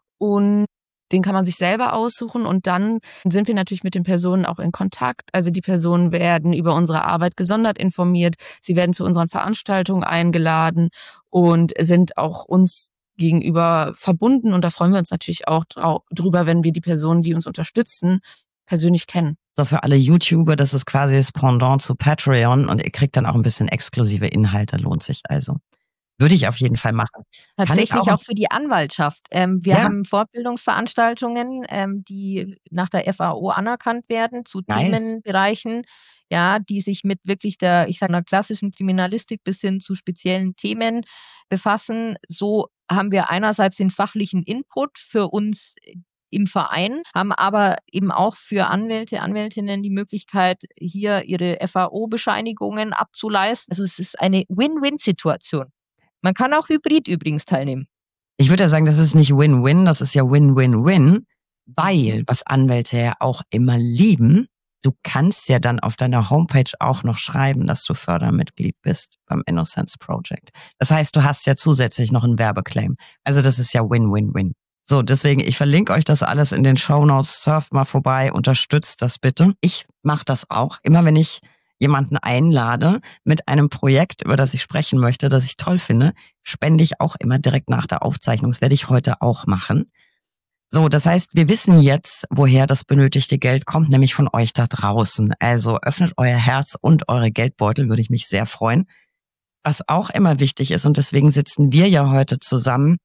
und den kann man sich selber aussuchen und dann sind wir natürlich mit den Personen auch in Kontakt. Also die Personen werden über unsere Arbeit gesondert informiert, sie werden zu unseren Veranstaltungen eingeladen und sind auch uns gegenüber verbunden und da freuen wir uns natürlich auch drüber, wenn wir die Personen, die uns unterstützen, persönlich kennen. So, für alle YouTuber, das ist quasi das Pendant zu Patreon und ihr kriegt dann auch ein bisschen exklusive Inhalte, lohnt sich also. Würde ich auf jeden Fall machen. Tatsächlich auch, auch für die Anwaltschaft. Ähm, wir ja. haben Fortbildungsveranstaltungen, ähm, die nach der F A O anerkannt werden zu nice. Themenbereichen, ja, die sich mit wirklich der, ich sage mal, klassischen Kriminalistik bis hin zu speziellen Themen befassen. So haben wir einerseits den fachlichen Input für uns im Verein, haben aber eben auch für Anwälte, Anwältinnen die Möglichkeit, hier ihre F A O-Bescheinigungen abzuleisten. Also es ist eine Win-Win-Situation. Man kann auch hybrid übrigens teilnehmen. Ich würde ja sagen, das ist nicht Win-Win, das ist ja Win-Win-Win, weil, was Anwälte ja auch immer lieben, du kannst ja dann auf deiner Homepage auch noch schreiben, dass du Fördermitglied bist beim Innocence Project. Das heißt, du hast ja zusätzlich noch einen Werbeclaim. Also das ist ja Win-Win-Win. So, deswegen, ich verlinke euch das alles in den Shownotes. Surft mal vorbei, unterstützt das bitte. Ich mache das auch, immer wenn ich jemanden einlade mit einem Projekt, über das ich sprechen möchte, das ich toll finde, spende ich auch immer direkt nach der Aufzeichnung. Das werde ich heute auch machen. So, das heißt, wir wissen jetzt, woher das benötigte Geld kommt, nämlich von euch da draußen. Also öffnet euer Herz und eure Geldbeutel, würde ich mich sehr freuen. Was auch immer wichtig ist, und deswegen sitzen wir ja heute zusammen,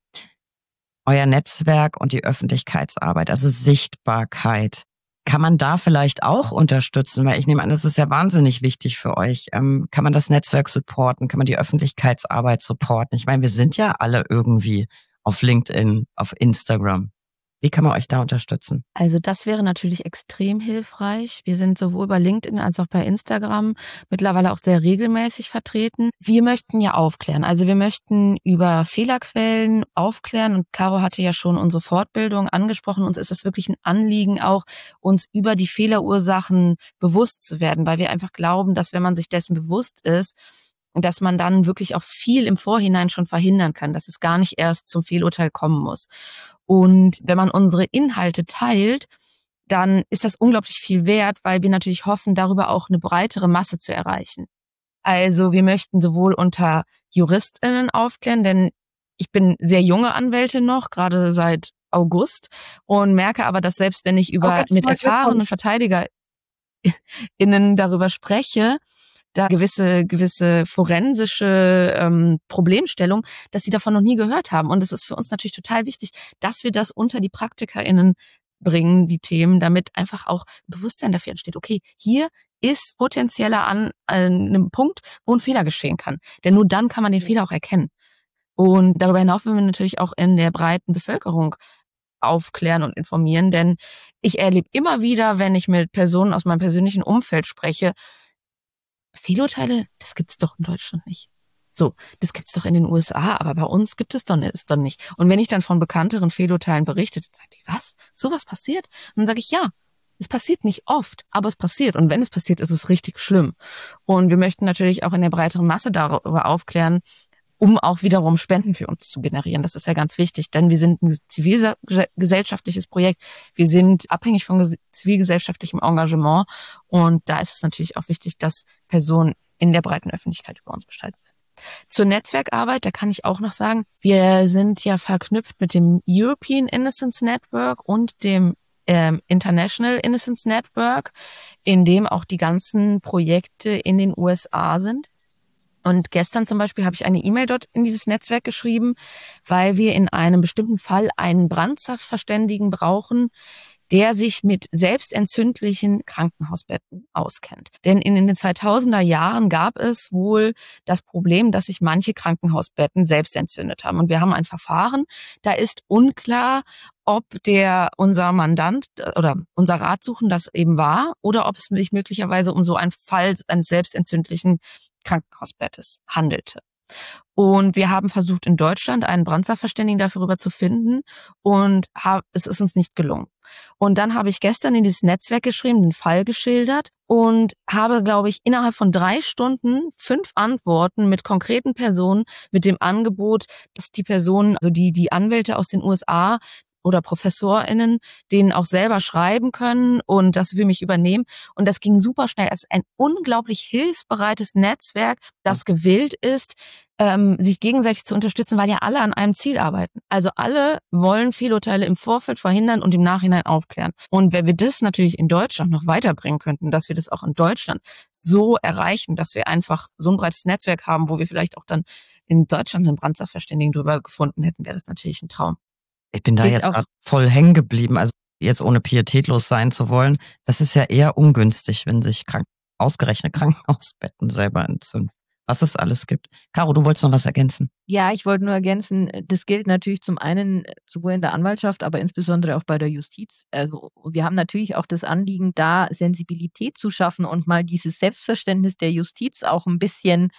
euer Netzwerk und die Öffentlichkeitsarbeit, also Sichtbarkeit. Kann man da vielleicht auch unterstützen? Weil ich nehme an, das ist ja wahnsinnig wichtig für euch. Ähm, kann man das Netzwerk supporten? Kann man die Öffentlichkeitsarbeit supporten? Ich meine, wir sind ja alle irgendwie auf LinkedIn, auf Instagram. Wie kann man euch da unterstützen? Also das wäre natürlich extrem hilfreich. Wir sind sowohl bei LinkedIn als auch bei Instagram mittlerweile auch sehr regelmäßig vertreten. Wir möchten ja aufklären. Also wir möchten über Fehlerquellen aufklären und Caro hatte ja schon unsere Fortbildung angesprochen. Uns ist es wirklich ein Anliegen auch, uns über die Fehlerursachen bewusst zu werden, weil wir einfach glauben, dass wenn man sich dessen bewusst ist, dass man dann wirklich auch viel im Vorhinein schon verhindern kann, dass es gar nicht erst zum Fehlurteil kommen muss. Und wenn man unsere Inhalte teilt, dann ist das unglaublich viel wert, weil wir natürlich hoffen, darüber auch eine breitere Masse zu erreichen. Also wir möchten sowohl unter JuristInnen aufklären, denn ich bin sehr junge Anwältin noch, gerade seit August, und merke aber, dass selbst wenn ich über mit erfahrenen VerteidigerInnen darüber spreche, da gewisse gewisse forensische ähm, Problemstellung, dass sie davon noch nie gehört haben. Und es ist für uns natürlich total wichtig, dass wir das unter die PraktikerInnen bringen, die Themen, damit einfach auch Bewusstsein dafür entsteht. Okay, hier ist potenzieller an einem Punkt, wo ein Fehler geschehen kann. Denn nur dann kann man den Fehler auch erkennen. Und darüber hinaus wollen wir natürlich auch in der breiten Bevölkerung aufklären und informieren. Denn ich erlebe immer wieder, wenn ich mit Personen aus meinem persönlichen Umfeld spreche, Fehlurteile, das gibt's doch in Deutschland nicht. So, das gibt's doch in den U S A, aber bei uns gibt es doch es dann nicht. Und wenn ich dann von bekannteren Fehlurteilen berichte, dann sagt die, was? Sowas passiert? Und dann sage ich, ja, es passiert nicht oft, aber es passiert. Und wenn es passiert, ist es richtig schlimm. Und wir möchten natürlich auch in der breiteren Masse darüber aufklären, um auch wiederum Spenden für uns zu generieren. Das ist ja ganz wichtig, denn wir sind ein zivilgesellschaftliches Projekt. Wir sind abhängig von zivilgesellschaftlichem Engagement und da ist es natürlich auch wichtig, dass Personen in der breiten Öffentlichkeit über uns Bescheid wissen. Zur Netzwerkarbeit, da kann ich auch noch sagen, wir sind ja verknüpft mit dem European Innocence Network und dem ähm, International Innocence Network, in dem auch die ganzen Projekte in den U S A sind. Und gestern zum Beispiel habe ich eine E-Mail dort in dieses Netzwerk geschrieben, weil wir in einem bestimmten Fall einen Brandsachverständigen brauchen, der sich mit selbstentzündlichen Krankenhausbetten auskennt. Denn in den zweitausender Jahren gab es wohl das Problem, dass sich manche Krankenhausbetten selbst entzündet haben. Und wir haben ein Verfahren, da ist unklar, ob der unser Mandant oder unser Ratsuchender das eben war oder ob es sich möglicherweise um so einen Fall eines selbstentzündlichen Krankenhausbettes handelte. Und wir haben versucht, in Deutschland einen Brandsachverständigen darüber zu finden und es ist uns nicht gelungen. Und dann habe ich gestern in dieses Netzwerk geschrieben, den Fall geschildert und habe, glaube ich, innerhalb von drei Stunden fünf Antworten mit konkreten Personen mit dem Angebot, dass die Personen, also die, die Anwälte aus den U S A oder ProfessorInnen, denen auch selber schreiben können und das für mich übernehmen. Und das ging super schnell. Es ist ein unglaublich hilfsbereites Netzwerk, das gewillt ist, ähm, sich gegenseitig zu unterstützen, weil ja alle an einem Ziel arbeiten. Also alle wollen Fehlurteile im Vorfeld verhindern und im Nachhinein aufklären. Und wenn wir das natürlich in Deutschland noch weiterbringen könnten, dass wir das auch in Deutschland so erreichen, dass wir einfach so ein breites Netzwerk haben, wo wir vielleicht auch dann in Deutschland einen Brandsachverständigen drüber gefunden hätten, wäre das natürlich ein Traum. Ich bin da jetzt auch voll hängen geblieben, also jetzt ohne pietätlos sein zu wollen. Das ist ja eher ungünstig, wenn sich krank, ausgerechnet Krankenhausbetten selber entzünden. Was es alles gibt. Caro, du wolltest noch was ergänzen? Ja, ich wollte nur ergänzen, das gilt natürlich zum einen sowohl in der Anwaltschaft, aber insbesondere auch bei der Justiz. Also wir haben natürlich auch das Anliegen, da Sensibilität zu schaffen und mal dieses Selbstverständnis der Justiz auch ein bisschen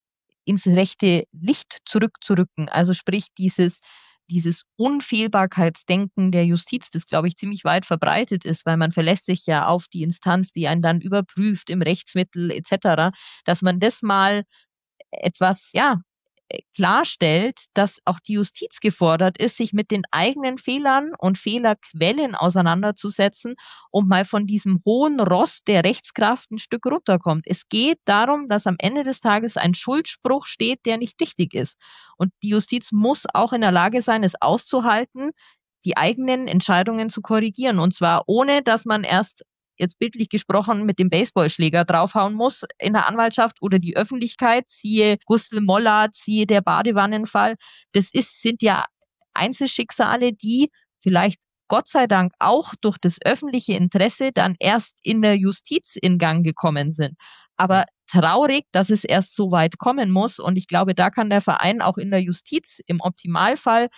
ins rechte Licht zurückzurücken. Also sprich dieses dieses Unfehlbarkeitsdenken der Justiz, das, glaube ich, ziemlich weit verbreitet ist, weil man verlässt sich ja auf die Instanz, die einen dann überprüft im Rechtsmittel et cetera, dass man das mal etwas, ja, klarstellt, dass auch die Justiz gefordert ist, sich mit den eigenen Fehlern und Fehlerquellen auseinanderzusetzen und mal von diesem hohen Ross der Rechtskraft ein Stück runterkommt. Es geht darum, dass am Ende des Tages ein Schuldspruch steht, der nicht richtig ist. Und die Justiz muss auch in der Lage sein, es auszuhalten, die eigenen Entscheidungen zu korrigieren. Und zwar ohne, dass man erst jetzt bildlich gesprochen mit dem Baseballschläger draufhauen muss in der Anwaltschaft oder die Öffentlichkeit, siehe Gustl Mollard, siehe der Badewannenfall. Das ist, sind ja Einzelschicksale, die vielleicht Gott sei Dank auch durch das öffentliche Interesse dann erst in der Justiz in Gang gekommen sind. Aber traurig, dass es erst so weit kommen muss. Und ich glaube, da kann der Verein auch in der Justiz im Optimalfall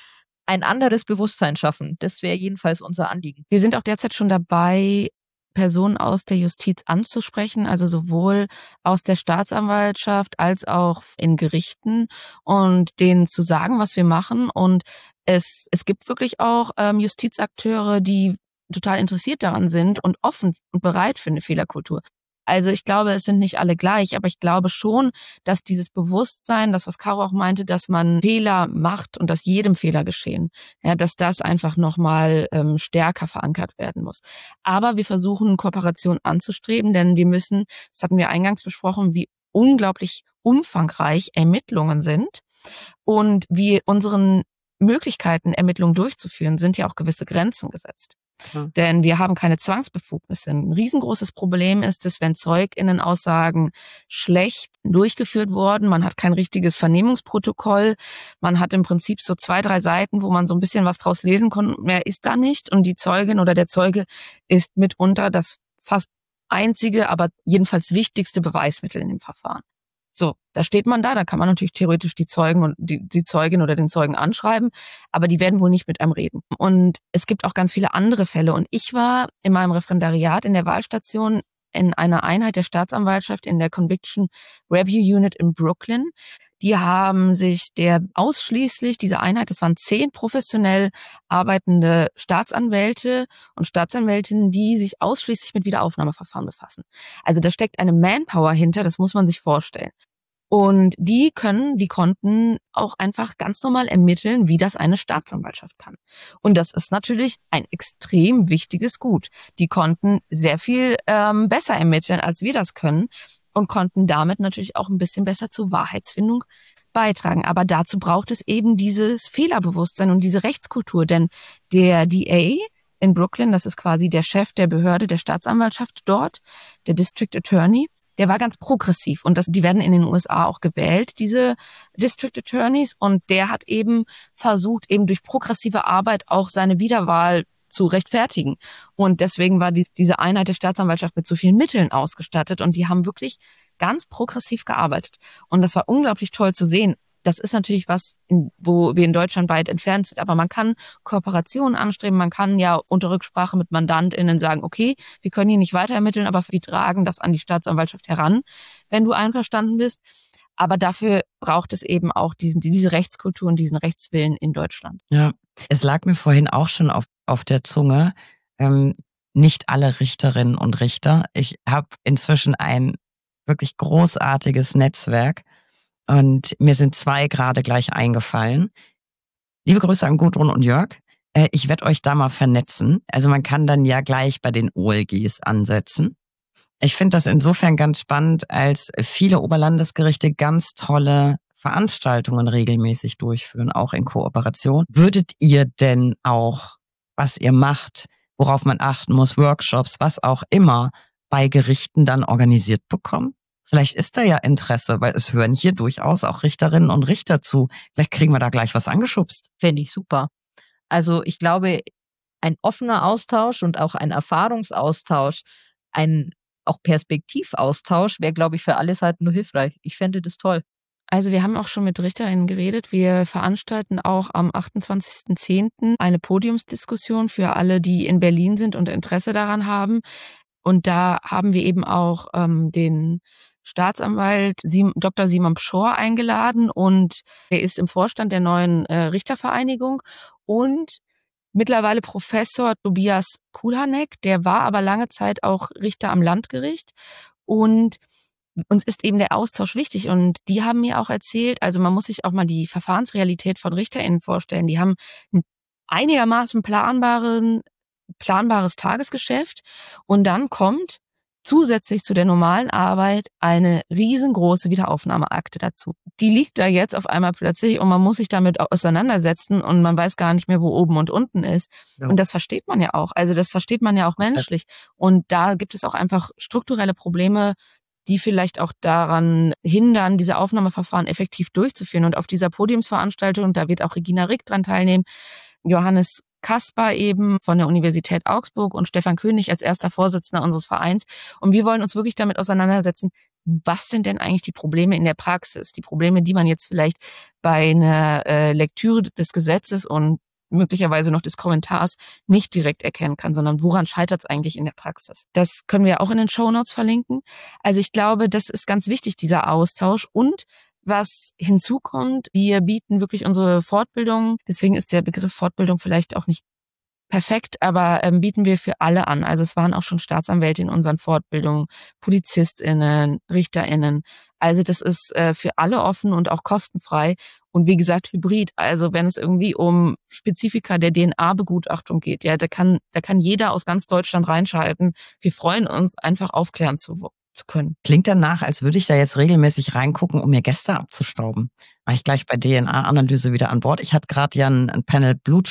ein anderes Bewusstsein schaffen. Das wäre jedenfalls unser Anliegen. Wir sind auch derzeit schon dabei, Personen aus der Justiz anzusprechen, also sowohl aus der Staatsanwaltschaft als auch in Gerichten und denen zu sagen, was wir machen. Und es, es gibt wirklich auch ähm, Justizakteure, die total interessiert daran sind und offen und bereit für eine Fehlerkultur. Also ich glaube, es sind nicht alle gleich, aber ich glaube schon, dass dieses Bewusstsein, das was Caro auch meinte, dass man Fehler macht und dass jedem Fehler geschehen, ja, dass das einfach nochmal ähm, stärker verankert werden muss. Aber wir versuchen, Kooperation anzustreben, denn wir müssen, das hatten wir eingangs besprochen, wie unglaublich umfangreich Ermittlungen sind und wie unseren Möglichkeiten, Ermittlungen durchzuführen, sind ja auch gewisse Grenzen gesetzt. Ja. Denn wir haben keine Zwangsbefugnisse. Ein riesengroßes Problem ist es, wenn ZeugInnen-Aussagen schlecht durchgeführt wurden. Man hat kein richtiges Vernehmungsprotokoll. Man hat im Prinzip so zwei, drei Seiten, wo man so ein bisschen was draus lesen kann. Mehr ist da nicht. Und die Zeugin oder der Zeuge ist mitunter das fast einzige, aber jedenfalls wichtigste Beweismittel in dem Verfahren. So, da steht man da, da kann man natürlich theoretisch die Zeugen und die, die Zeugin oder den Zeugen anschreiben, aber die werden wohl nicht mit einem reden. Und es gibt auch ganz viele andere Fälle. Und ich war in meinem Referendariat in der Wahlstation in einer Einheit der Staatsanwaltschaft in der Conviction Review Unit in Brooklyn. Die haben sich der ausschließlich, diese Einheit, das waren zehn professionell arbeitende Staatsanwälte und Staatsanwältinnen, die sich ausschließlich mit Wiederaufnahmeverfahren befassen. Also da steckt eine Manpower hinter, das muss man sich vorstellen. Und die können, die konnten auch einfach ganz normal ermitteln, wie das eine Staatsanwaltschaft kann. Und das ist natürlich ein extrem wichtiges Gut. Die konnten sehr viel ähm, besser ermitteln, als wir das können und konnten damit natürlich auch ein bisschen besser zur Wahrheitsfindung beitragen. Aber dazu braucht es eben dieses Fehlerbewusstsein und diese Rechtskultur, denn der D A in Brooklyn, das ist quasi der Chef der Behörde der Staatsanwaltschaft dort, der District Attorney, der war ganz progressiv und das, die werden in den U S A auch gewählt, diese District Attorneys, und der hat eben versucht, eben durch progressive Arbeit auch seine Wiederwahl zu rechtfertigen. Und deswegen war die, diese Einheit der Staatsanwaltschaft mit so vielen Mitteln ausgestattet und die haben wirklich ganz progressiv gearbeitet. Und das war unglaublich toll zu sehen. Das ist natürlich was, in, wo wir in Deutschland weit entfernt sind, aber man kann Kooperationen anstreben, man kann ja unter Rücksprache mit MandantInnen sagen, okay, wir können hier nicht weiter ermitteln, aber wir tragen das an die Staatsanwaltschaft heran, wenn du einverstanden bist. Aber dafür braucht es eben auch diesen, diese Rechtskultur und diesen Rechtswillen in Deutschland. Ja, es lag mir vorhin auch schon auf, auf der Zunge, ähm, nicht alle Richterinnen und Richter. Ich habe inzwischen ein wirklich großartiges Netzwerk. Und mir sind zwei gerade gleich eingefallen. Liebe Grüße an Gudrun und Jörg. Äh, ich werde euch da mal vernetzen. Also man kann dann ja gleich bei den O L Gs ansetzen. Ich finde das insofern ganz spannend, als viele Oberlandesgerichte ganz tolle Veranstaltungen regelmäßig durchführen, auch in Kooperation. Würdet ihr denn auch, was ihr macht, worauf man achten muss, Workshops, was auch immer, bei Gerichten dann organisiert bekommen? Vielleicht ist da ja Interesse, weil es hören hier durchaus auch Richterinnen und Richter zu. Vielleicht kriegen wir da gleich was angeschubst. Fände ich super. Also ich glaube, ein offener Austausch und auch ein Erfahrungsaustausch, ein auch Perspektivaustausch wäre, glaube ich, für alle Seiten nur hilfreich. Ich fände das toll. Also wir haben auch schon mit RichterInnen geredet. Wir veranstalten auch am achtundzwanzigsten zehnten eine Podiumsdiskussion für alle, die in Berlin sind und Interesse daran haben. Und da haben wir eben auch ähm, den Staatsanwalt Doktor Simon Pschorr eingeladen und er ist im Vorstand der neuen äh, Richtervereinigung und mittlerweile Professor Tobias Kulhanek, der war aber lange Zeit auch Richter am Landgericht und uns ist eben der Austausch wichtig und die haben mir auch erzählt, also man muss sich auch mal die Verfahrensrealität von RichterInnen vorstellen, die haben einen einigermaßen planbaren planbares Tagesgeschäft und dann kommt zusätzlich zu der normalen Arbeit eine riesengroße Wiederaufnahmeakte dazu. Die liegt da jetzt auf einmal plötzlich und man muss sich damit auseinandersetzen und man weiß gar nicht mehr, wo oben und unten ist. Ja. Und das versteht man ja auch. Also das versteht man ja auch menschlich. Und da gibt es auch einfach strukturelle Probleme, die vielleicht auch daran hindern, diese Aufnahmeverfahren effektiv durchzuführen. Und auf dieser Podiumsveranstaltung, da wird auch Regina Rick dran teilnehmen, Johannes Kaspar eben von der Universität Augsburg und Stefan König als erster Vorsitzender unseres Vereins. Und wir wollen uns wirklich damit auseinandersetzen, was sind denn eigentlich die Probleme in der Praxis? Die Probleme, die man jetzt vielleicht bei einer äh, Lektüre des Gesetzes und möglicherweise noch des Kommentars nicht direkt erkennen kann, sondern woran scheitert es eigentlich in der Praxis. Das können wir auch in den Shownotes verlinken. Also ich glaube, das ist ganz wichtig, dieser Austausch. Und was hinzukommt, wir bieten wirklich unsere Fortbildung, deswegen ist der Begriff Fortbildung vielleicht auch nicht perfekt, aber ähm, bieten wir für alle an. Also es waren auch schon Staatsanwälte in unseren Fortbildungen, PolizistInnen, RichterInnen. Also das ist äh, für alle offen und auch kostenfrei. Und wie gesagt, hybrid. Also wenn es irgendwie um Spezifika der D N A-Begutachtung geht, ja, da kann, da kann jeder aus ganz Deutschland reinschalten. Wir freuen uns, einfach aufklären zu, zu können. Klingt danach, als würde ich da jetzt regelmäßig reingucken, um mir Gäste abzustauben. War ich gleich bei D N A-Analyse wieder an Bord. Ich hatte gerade ja ein, ein Panel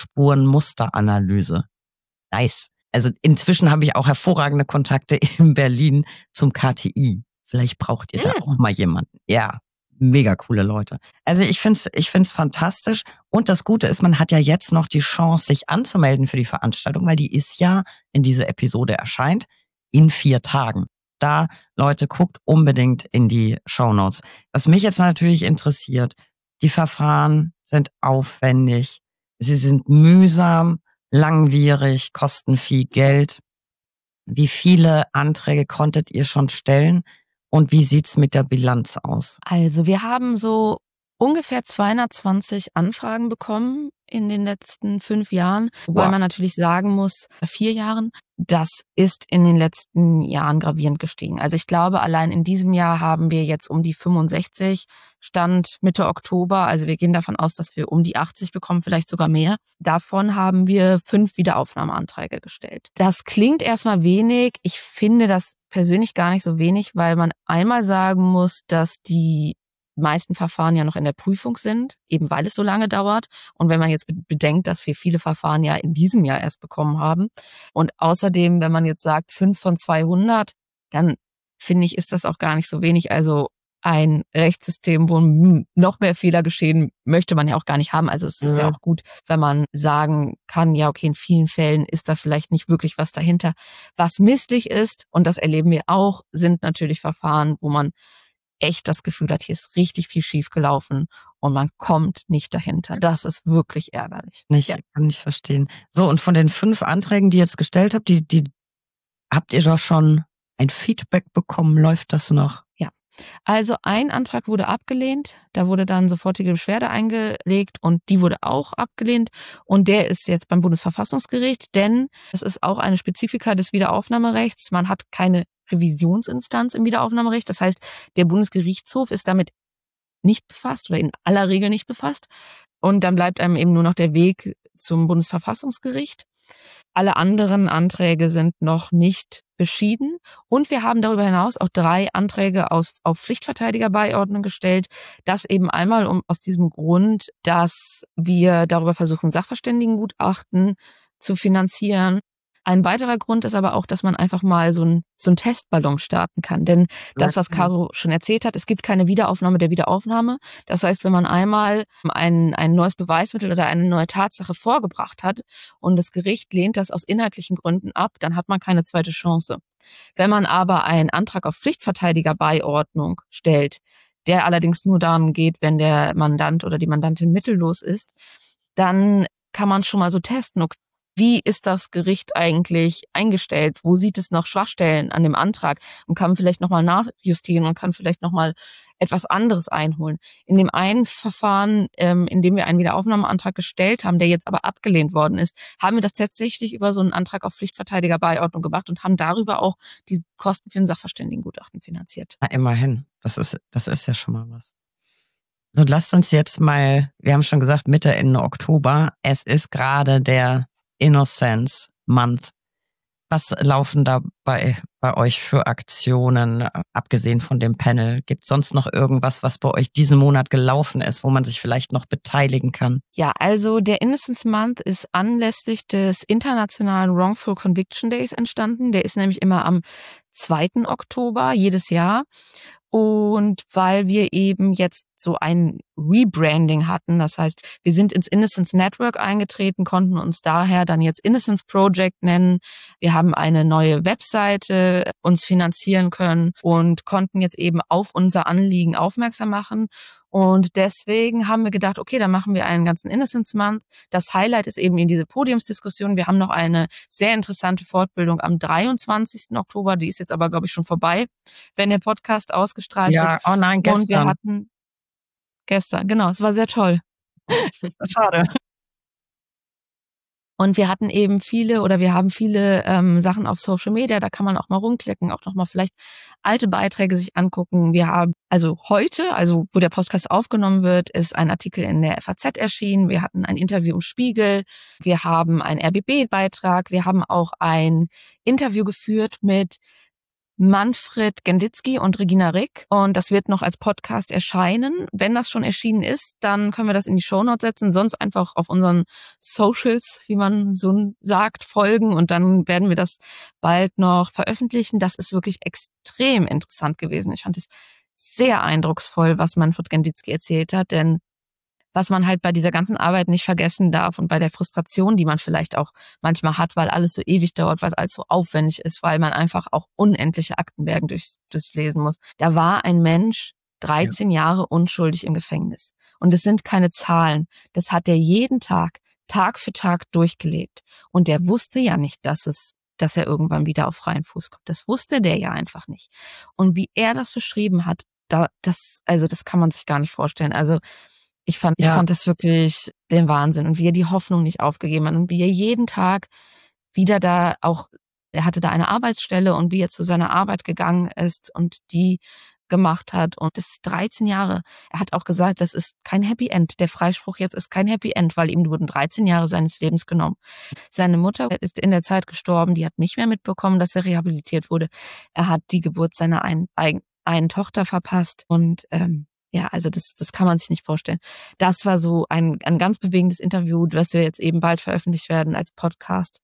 Blutspuren-Musteranalyse. Nice. Also inzwischen habe ich auch hervorragende Kontakte in Berlin zum K T I. Vielleicht braucht ihr da Mhm. auch mal jemanden. Ja, mega coole Leute. Also ich finde es ich find's fantastisch. Und das Gute ist, man hat ja jetzt noch die Chance, sich anzumelden für die Veranstaltung, weil die ist ja, wenn diese Episode erscheint, in vier Tagen. Da, Leute, guckt unbedingt in die Shownotes. Was mich jetzt natürlich interessiert, die Verfahren sind aufwendig, sie sind mühsam, langwierig, kosten viel Geld. Wie viele Anträge konntet ihr schon stellen und wie sieht's mit der Bilanz aus? Also wir haben so ungefähr zweihundertzwanzig Anfragen bekommen in den letzten fünf Jahren, wow. Weil man natürlich sagen muss, vier Jahren, das ist in den letzten Jahren gravierend gestiegen. Also ich glaube, allein in diesem Jahr haben wir jetzt um die fünfundsechzig, Stand Mitte Oktober. Also wir gehen davon aus, dass wir um die achtzig bekommen, vielleicht sogar mehr. Davon haben wir fünf Wiederaufnahmeanträge gestellt. Das klingt erstmal wenig. Ich finde das persönlich gar nicht so wenig, weil man einmal sagen muss, dass die meisten Verfahren ja noch in der Prüfung sind, eben weil es so lange dauert. Und wenn man jetzt bedenkt, dass wir viele Verfahren ja in diesem Jahr erst bekommen haben. Und außerdem, wenn man jetzt sagt, fünf von zweihundert, dann finde ich, ist das auch gar nicht so wenig. Also ein Rechtssystem, wo noch mehr Fehler geschehen, möchte man ja auch gar nicht haben. Also es ist ja, ja auch gut, wenn man sagen kann, ja, okay, in vielen Fällen ist da vielleicht nicht wirklich was dahinter. Was misslich ist, und das erleben wir auch, sind natürlich Verfahren, wo man echt das Gefühl hat, hier ist richtig viel schief gelaufen und man kommt nicht dahinter. Das ist wirklich ärgerlich. Nicht, ja. Kann ich verstehen. So, und von den fünf Anträgen, die ihr jetzt gestellt habt, die, die habt ihr doch schon ein Feedback bekommen? Läuft das noch? Ja. Also ein Antrag wurde abgelehnt, da wurde dann sofortige Beschwerde eingelegt und die wurde auch abgelehnt und der ist jetzt beim Bundesverfassungsgericht, denn es ist auch eine Spezifika des Wiederaufnahmerechts. Man hat keine Revisionsinstanz im Wiederaufnahmerecht. Das heißt, der Bundesgerichtshof ist damit nicht befasst oder in aller Regel nicht befasst. Und dann bleibt einem eben nur noch der Weg zum Bundesverfassungsgericht. Alle anderen Anträge sind noch nicht beschieden. Und wir haben darüber hinaus auch drei Anträge aus, auf Pflichtverteidigerbeiordnung gestellt. Das eben einmal um, aus diesem Grund, dass wir darüber versuchen, Sachverständigengutachten zu finanzieren. Ein weiterer Grund ist aber auch, dass man einfach mal so einen so einen Testballon starten kann. Denn das, was Caro schon erzählt hat, es gibt keine Wiederaufnahme der Wiederaufnahme. Das heißt, wenn man einmal ein, ein neues Beweismittel oder eine neue Tatsache vorgebracht hat und das Gericht lehnt das aus inhaltlichen Gründen ab, dann hat man keine zweite Chance. Wenn man aber einen Antrag auf Pflichtverteidigerbeiordnung stellt, der allerdings nur daran geht, wenn der Mandant oder die Mandantin mittellos ist, dann kann man schon mal so testen, okay, wie ist das Gericht eigentlich eingestellt? Wo sieht es noch Schwachstellen an dem Antrag? Und kann vielleicht nochmal nachjustieren und kann vielleicht nochmal etwas anderes einholen. In dem einen Verfahren, ähm, in dem wir einen Wiederaufnahmeantrag gestellt haben, der jetzt aber abgelehnt worden ist, haben wir das tatsächlich über so einen Antrag auf Pflichtverteidigerbeiordnung gemacht und haben darüber auch die Kosten für ein Sachverständigengutachten finanziert. Na, immerhin. Das ist, das ist ja schon mal was. So, lasst uns jetzt mal, wir haben schon gesagt, Mitte, Ende Oktober. Es ist gerade der Innocence Month. Was laufen da bei, bei euch für Aktionen, abgesehen von dem Panel? Gibt es sonst noch irgendwas, was bei euch diesen Monat gelaufen ist, wo man sich vielleicht noch beteiligen kann? Ja, also der Innocence Month ist anlässlich des internationalen Wrongful Conviction Days entstanden. Der ist nämlich immer am zweiten Oktober jedes Jahr. Und weil wir eben jetzt so ein Rebranding hatten. Das heißt, wir sind ins Innocence Network eingetreten, konnten uns daher dann jetzt Innocence Project nennen. Wir haben eine neue Webseite uns finanzieren können und konnten jetzt eben auf unser Anliegen aufmerksam machen. Und deswegen haben wir gedacht, okay, dann machen wir einen ganzen Innocence Month. Das Highlight ist eben in diese Podiumsdiskussion. Wir haben noch eine sehr interessante Fortbildung am dreiundzwanzigsten Oktober. Die ist jetzt aber, glaube ich, schon vorbei, wenn der Podcast ausgestrahlt Ja, wird. oh nein, gestern. Und wir hatten gestern, genau, es war sehr toll. Schade. Und wir hatten eben viele oder wir haben viele ähm, Sachen auf Social Media, da kann man auch mal rumklicken, auch nochmal vielleicht alte Beiträge sich angucken. Wir haben, also heute, also wo der Podcast aufgenommen wird, ist ein Artikel in der F A Z erschienen. Wir hatten ein Interview im Spiegel. Wir haben einen R B B-Beitrag. Wir haben auch ein Interview geführt mit Manfred Genditzki und Regina Rick. Und das wird noch als Podcast erscheinen. Wenn das schon erschienen ist, dann können wir das in die Shownotes setzen. Sonst einfach auf unseren Socials, wie man so sagt, folgen. Und dann werden wir das bald noch veröffentlichen. Das ist wirklich extrem interessant gewesen. Ich fand es sehr eindrucksvoll, was Manfred Genditzki erzählt hat. Denn was man halt bei dieser ganzen Arbeit nicht vergessen darf und bei der Frustration, die man vielleicht auch manchmal hat, weil alles so ewig dauert, weil alles so aufwendig ist, weil man einfach auch unendliche Aktenbergen durchs, durchlesen muss. Da war ein Mensch dreizehn ja. Jahre unschuldig im Gefängnis. Und es sind keine Zahlen. Das hat er jeden Tag, Tag für Tag durchgelebt. Und der wusste ja nicht, dass es, dass er irgendwann wieder auf freien Fuß kommt. Das wusste der ja einfach nicht. Und wie er das beschrieben hat, da, das, also das kann man sich gar nicht vorstellen. Also Ich fand, ich ja. fand das wirklich den Wahnsinn und wie er die Hoffnung nicht aufgegeben hat und wie er jeden Tag wieder da auch, er hatte da eine Arbeitsstelle und wie er zu seiner Arbeit gegangen ist und die gemacht hat und das ist dreizehn Jahre. Er hat auch gesagt, das ist kein Happy End. Der Freispruch jetzt ist kein Happy End, weil ihm wurden dreizehn Jahre seines Lebens genommen. Seine Mutter ist in der Zeit gestorben, die hat nicht mehr mitbekommen, dass er rehabilitiert wurde. Er hat die Geburt seiner einen, einen Tochter verpasst und ähm, ja, also das, das kann man sich nicht vorstellen. Das war so ein, ein ganz bewegendes Interview, das wir jetzt eben bald veröffentlicht werden als Podcast.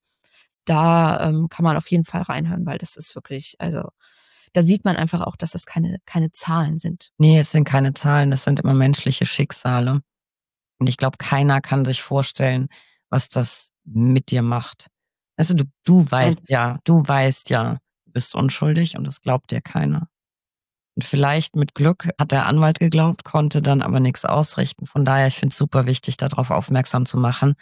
Da ähm, kann man auf jeden Fall reinhören, weil das ist wirklich, also da sieht man einfach auch, dass das keine, keine Zahlen sind. Nee, es sind keine Zahlen, das sind immer menschliche Schicksale. Und ich glaube, keiner kann sich vorstellen, was das mit dir macht. Also du, du weißt ja, du weißt ja, du bist unschuldig und das glaubt dir keiner. Und vielleicht mit Glück hat der Anwalt geglaubt, konnte dann aber nichts ausrichten. Von daher, ich finde es super wichtig, darauf aufmerksam zu machen.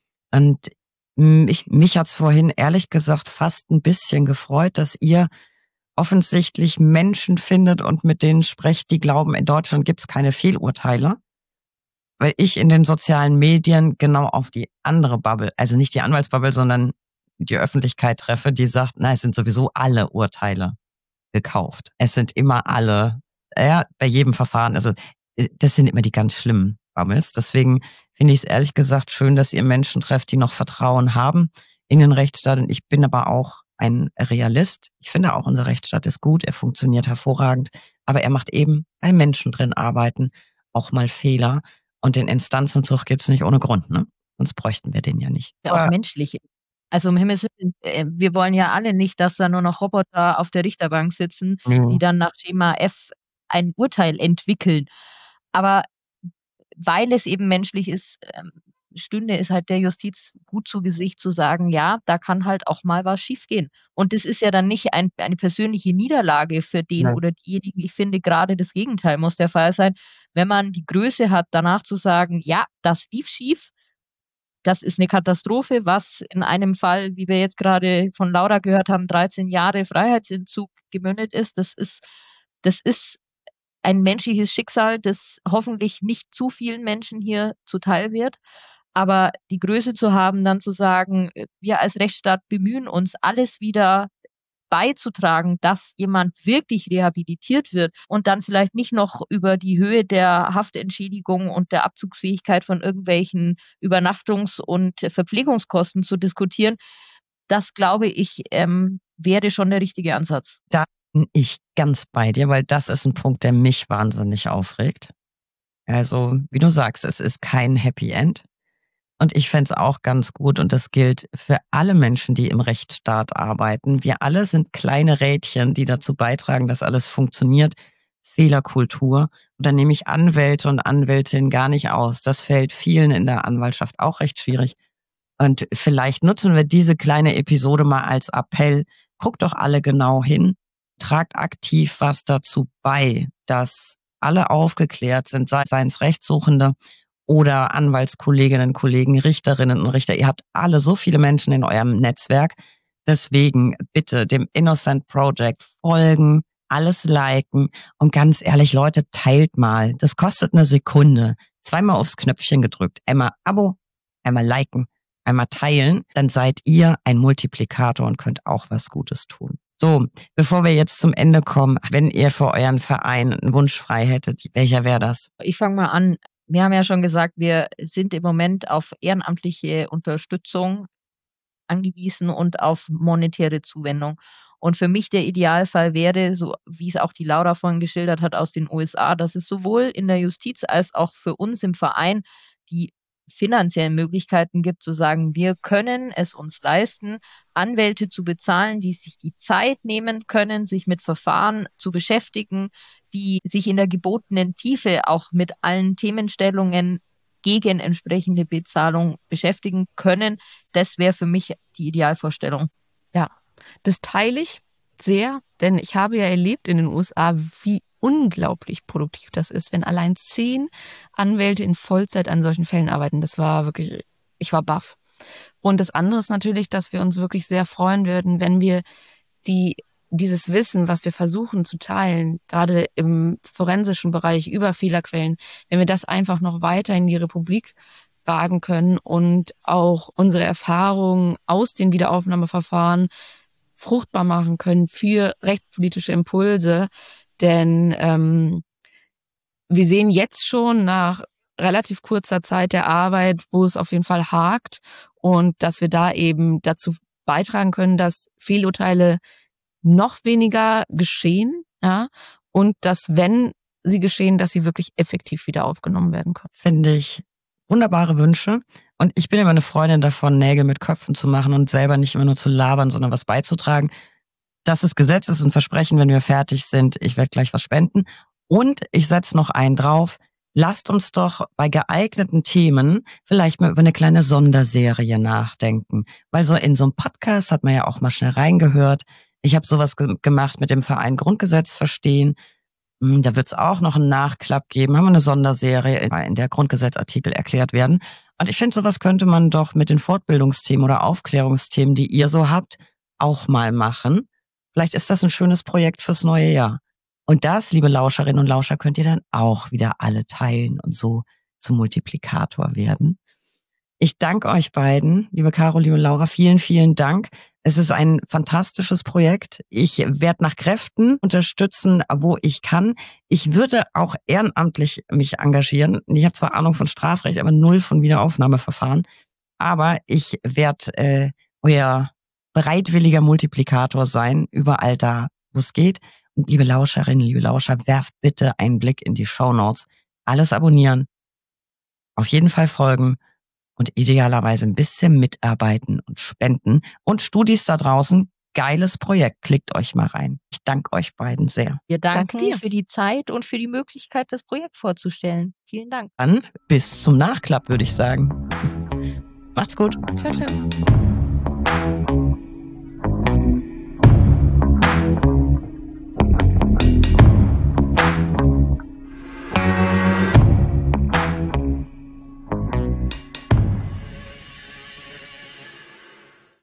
Und ich, mich hat's vorhin ehrlich gesagt fast ein bisschen gefreut, dass ihr offensichtlich Menschen findet und mit denen sprecht, die glauben, in Deutschland gibt's keine Fehlurteile. Weil ich in den sozialen Medien genau auf die andere Bubble, also nicht die Anwaltsbubble, sondern die Öffentlichkeit treffe, die sagt, na, es sind sowieso alle Urteile gekauft. Es sind immer alle, ja, bei jedem Verfahren, also das sind immer die ganz schlimmen Bubbles. Deswegen finde ich es ehrlich gesagt schön, dass ihr Menschen trefft, die noch Vertrauen haben in den Rechtsstaat. Und ich bin aber auch ein Realist. Ich finde auch, unser Rechtsstaat ist gut, er funktioniert hervorragend, aber er macht eben, weil Menschen drin arbeiten, auch mal Fehler. Und den Instanzenzug gibt's nicht ohne Grund, ne? Sonst bräuchten wir den ja nicht. Ja, auch menschlich. Also um Himmels Willen, wir wollen ja alle nicht, dass da nur noch Roboter auf der Richterbank sitzen, mhm. die dann nach Schema F ein Urteil entwickeln. Aber weil es eben menschlich ist, stünde es halt der Justiz gut zu Gesicht zu sagen, ja, da kann halt auch mal was schiefgehen. Und das ist ja dann nicht ein, eine persönliche Niederlage für den ja. oder diejenigen. Ich finde, gerade das Gegenteil muss der Fall sein, wenn man die Größe hat, danach zu sagen, ja, das lief schief, das ist eine Katastrophe, was in einem Fall, wie wir jetzt gerade von Laura gehört haben, dreizehn Jahre Freiheitsentzug gemündet ist. Das ist, das ist ein menschliches Schicksal, das hoffentlich nicht zu vielen Menschen hier zuteil wird. Aber die Größe zu haben, dann zu sagen, wir als Rechtsstaat bemühen uns, alles wieder beizutragen, dass jemand wirklich rehabilitiert wird und dann vielleicht nicht noch über die Höhe der Haftentschädigung und der Abzugsfähigkeit von irgendwelchen Übernachtungs- und Verpflegungskosten zu diskutieren, das glaube ich, ähm, wäre schon der richtige Ansatz. Da bin ich ganz bei dir, weil das ist ein Punkt, der mich wahnsinnig aufregt. Also, wie du sagst, es ist kein Happy End. Und ich fände es auch ganz gut, und das gilt für alle Menschen, die im Rechtsstaat arbeiten. Wir alle sind kleine Rädchen, die dazu beitragen, dass alles funktioniert. Fehlerkultur. Und da nehme ich Anwälte und Anwältinnen gar nicht aus. Das fällt vielen in der Anwaltschaft auch recht schwierig. Und vielleicht nutzen wir diese kleine Episode mal als Appell. Guckt doch alle genau hin. Tragt aktiv was dazu bei, dass alle aufgeklärt sind, sei es Rechtssuchende oder Anwaltskolleginnen, Kollegen, Richterinnen und Richter. Ihr habt alle so viele Menschen in eurem Netzwerk. Deswegen bitte dem Innocent Project folgen, alles liken und ganz ehrlich, Leute, teilt mal. Das kostet eine Sekunde. Zweimal aufs Knöpfchen gedrückt. Einmal Abo, einmal liken, einmal teilen. Dann seid ihr ein Multiplikator und könnt auch was Gutes tun. So, bevor wir jetzt zum Ende kommen, wenn ihr für euren Verein einen Wunsch frei hättet, welcher wäre das? Ich fange mal an. Wir haben ja schon gesagt, wir sind im Moment auf ehrenamtliche Unterstützung angewiesen und auf monetäre Zuwendung. Und für mich der Idealfall wäre, so wie es auch die Laura vorhin geschildert hat aus den U S A, dass es sowohl in der Justiz als auch für uns im Verein die finanziellen Möglichkeiten gibt, zu sagen, wir können es uns leisten, Anwälte zu bezahlen, die sich die Zeit nehmen können, sich mit Verfahren zu beschäftigen, die sich in der gebotenen Tiefe auch mit allen Themenstellungen gegen entsprechende Bezahlung beschäftigen können. Das wäre für mich die Idealvorstellung. Ja, das teile ich sehr, denn ich habe ja erlebt in den U S A, wie unglaublich produktiv das ist, wenn allein zehn Anwälte in Vollzeit an solchen Fällen arbeiten. Das war wirklich, ich war baff. Und das andere ist natürlich, dass wir uns wirklich sehr freuen würden, wenn wir die dieses Wissen, was wir versuchen zu teilen, gerade im forensischen Bereich über Fehlerquellen, wenn wir das einfach noch weiter in die Republik tragen können und auch unsere Erfahrungen aus den Wiederaufnahmeverfahren fruchtbar machen können für rechtspolitische Impulse. Denn ähm, wir sehen jetzt schon nach relativ kurzer Zeit der Arbeit, wo es auf jeden Fall hakt und dass wir da eben dazu beitragen können, dass Fehlurteile noch weniger geschehen, ja, und dass, wenn sie geschehen, dass sie wirklich effektiv wieder aufgenommen werden können. Finde ich wunderbare Wünsche. Und ich bin immer eine Freundin davon, Nägel mit Köpfen zu machen und selber nicht immer nur zu labern, sondern was beizutragen. Das ist Gesetz, ist ein Versprechen, wenn wir fertig sind. Ich werde gleich was spenden. Und ich setze noch einen drauf. Lasst uns doch bei geeigneten Themen vielleicht mal über eine kleine Sonderserie nachdenken. Weil so in so einem Podcast hat man ja auch mal schnell reingehört. Ich habe sowas ge- gemacht mit dem Verein Grundgesetz verstehen. Hm, Da wird es auch noch einen Nachklapp geben. Haben wir eine Sonderserie, in in der Grundgesetzartikel erklärt werden. Und ich finde, sowas könnte man doch mit den Fortbildungsthemen oder Aufklärungsthemen, die ihr so habt, auch mal machen. Vielleicht ist das ein schönes Projekt fürs neue Jahr. Und das, liebe Lauscherinnen und Lauscher, könnt ihr dann auch wieder alle teilen und so zum Multiplikator werden. Ich danke euch beiden, liebe Caro, liebe Laura, vielen, vielen Dank. Es ist ein fantastisches Projekt. Ich werde nach Kräften unterstützen, wo ich kann. Ich würde auch ehrenamtlich mich engagieren. Ich habe zwar Ahnung von Strafrecht, aber null von Wiederaufnahmeverfahren. Aber ich werde äh, euer bereitwilliger Multiplikator sein, überall da, wo es geht. Und liebe Lauscherinnen, liebe Lauscher, werft bitte einen Blick in die Shownotes. Alles abonnieren, auf jeden Fall folgen und idealerweise ein bisschen mitarbeiten und spenden. Und Studis da draußen, geiles Projekt, klickt euch mal rein. Ich danke euch beiden sehr. Wir danken Danke dir. für die Zeit und für die Möglichkeit, das Projekt vorzustellen. Vielen Dank. Dann bis zum Nachklapp, würde ich sagen. Macht's gut. Ciao, ciao.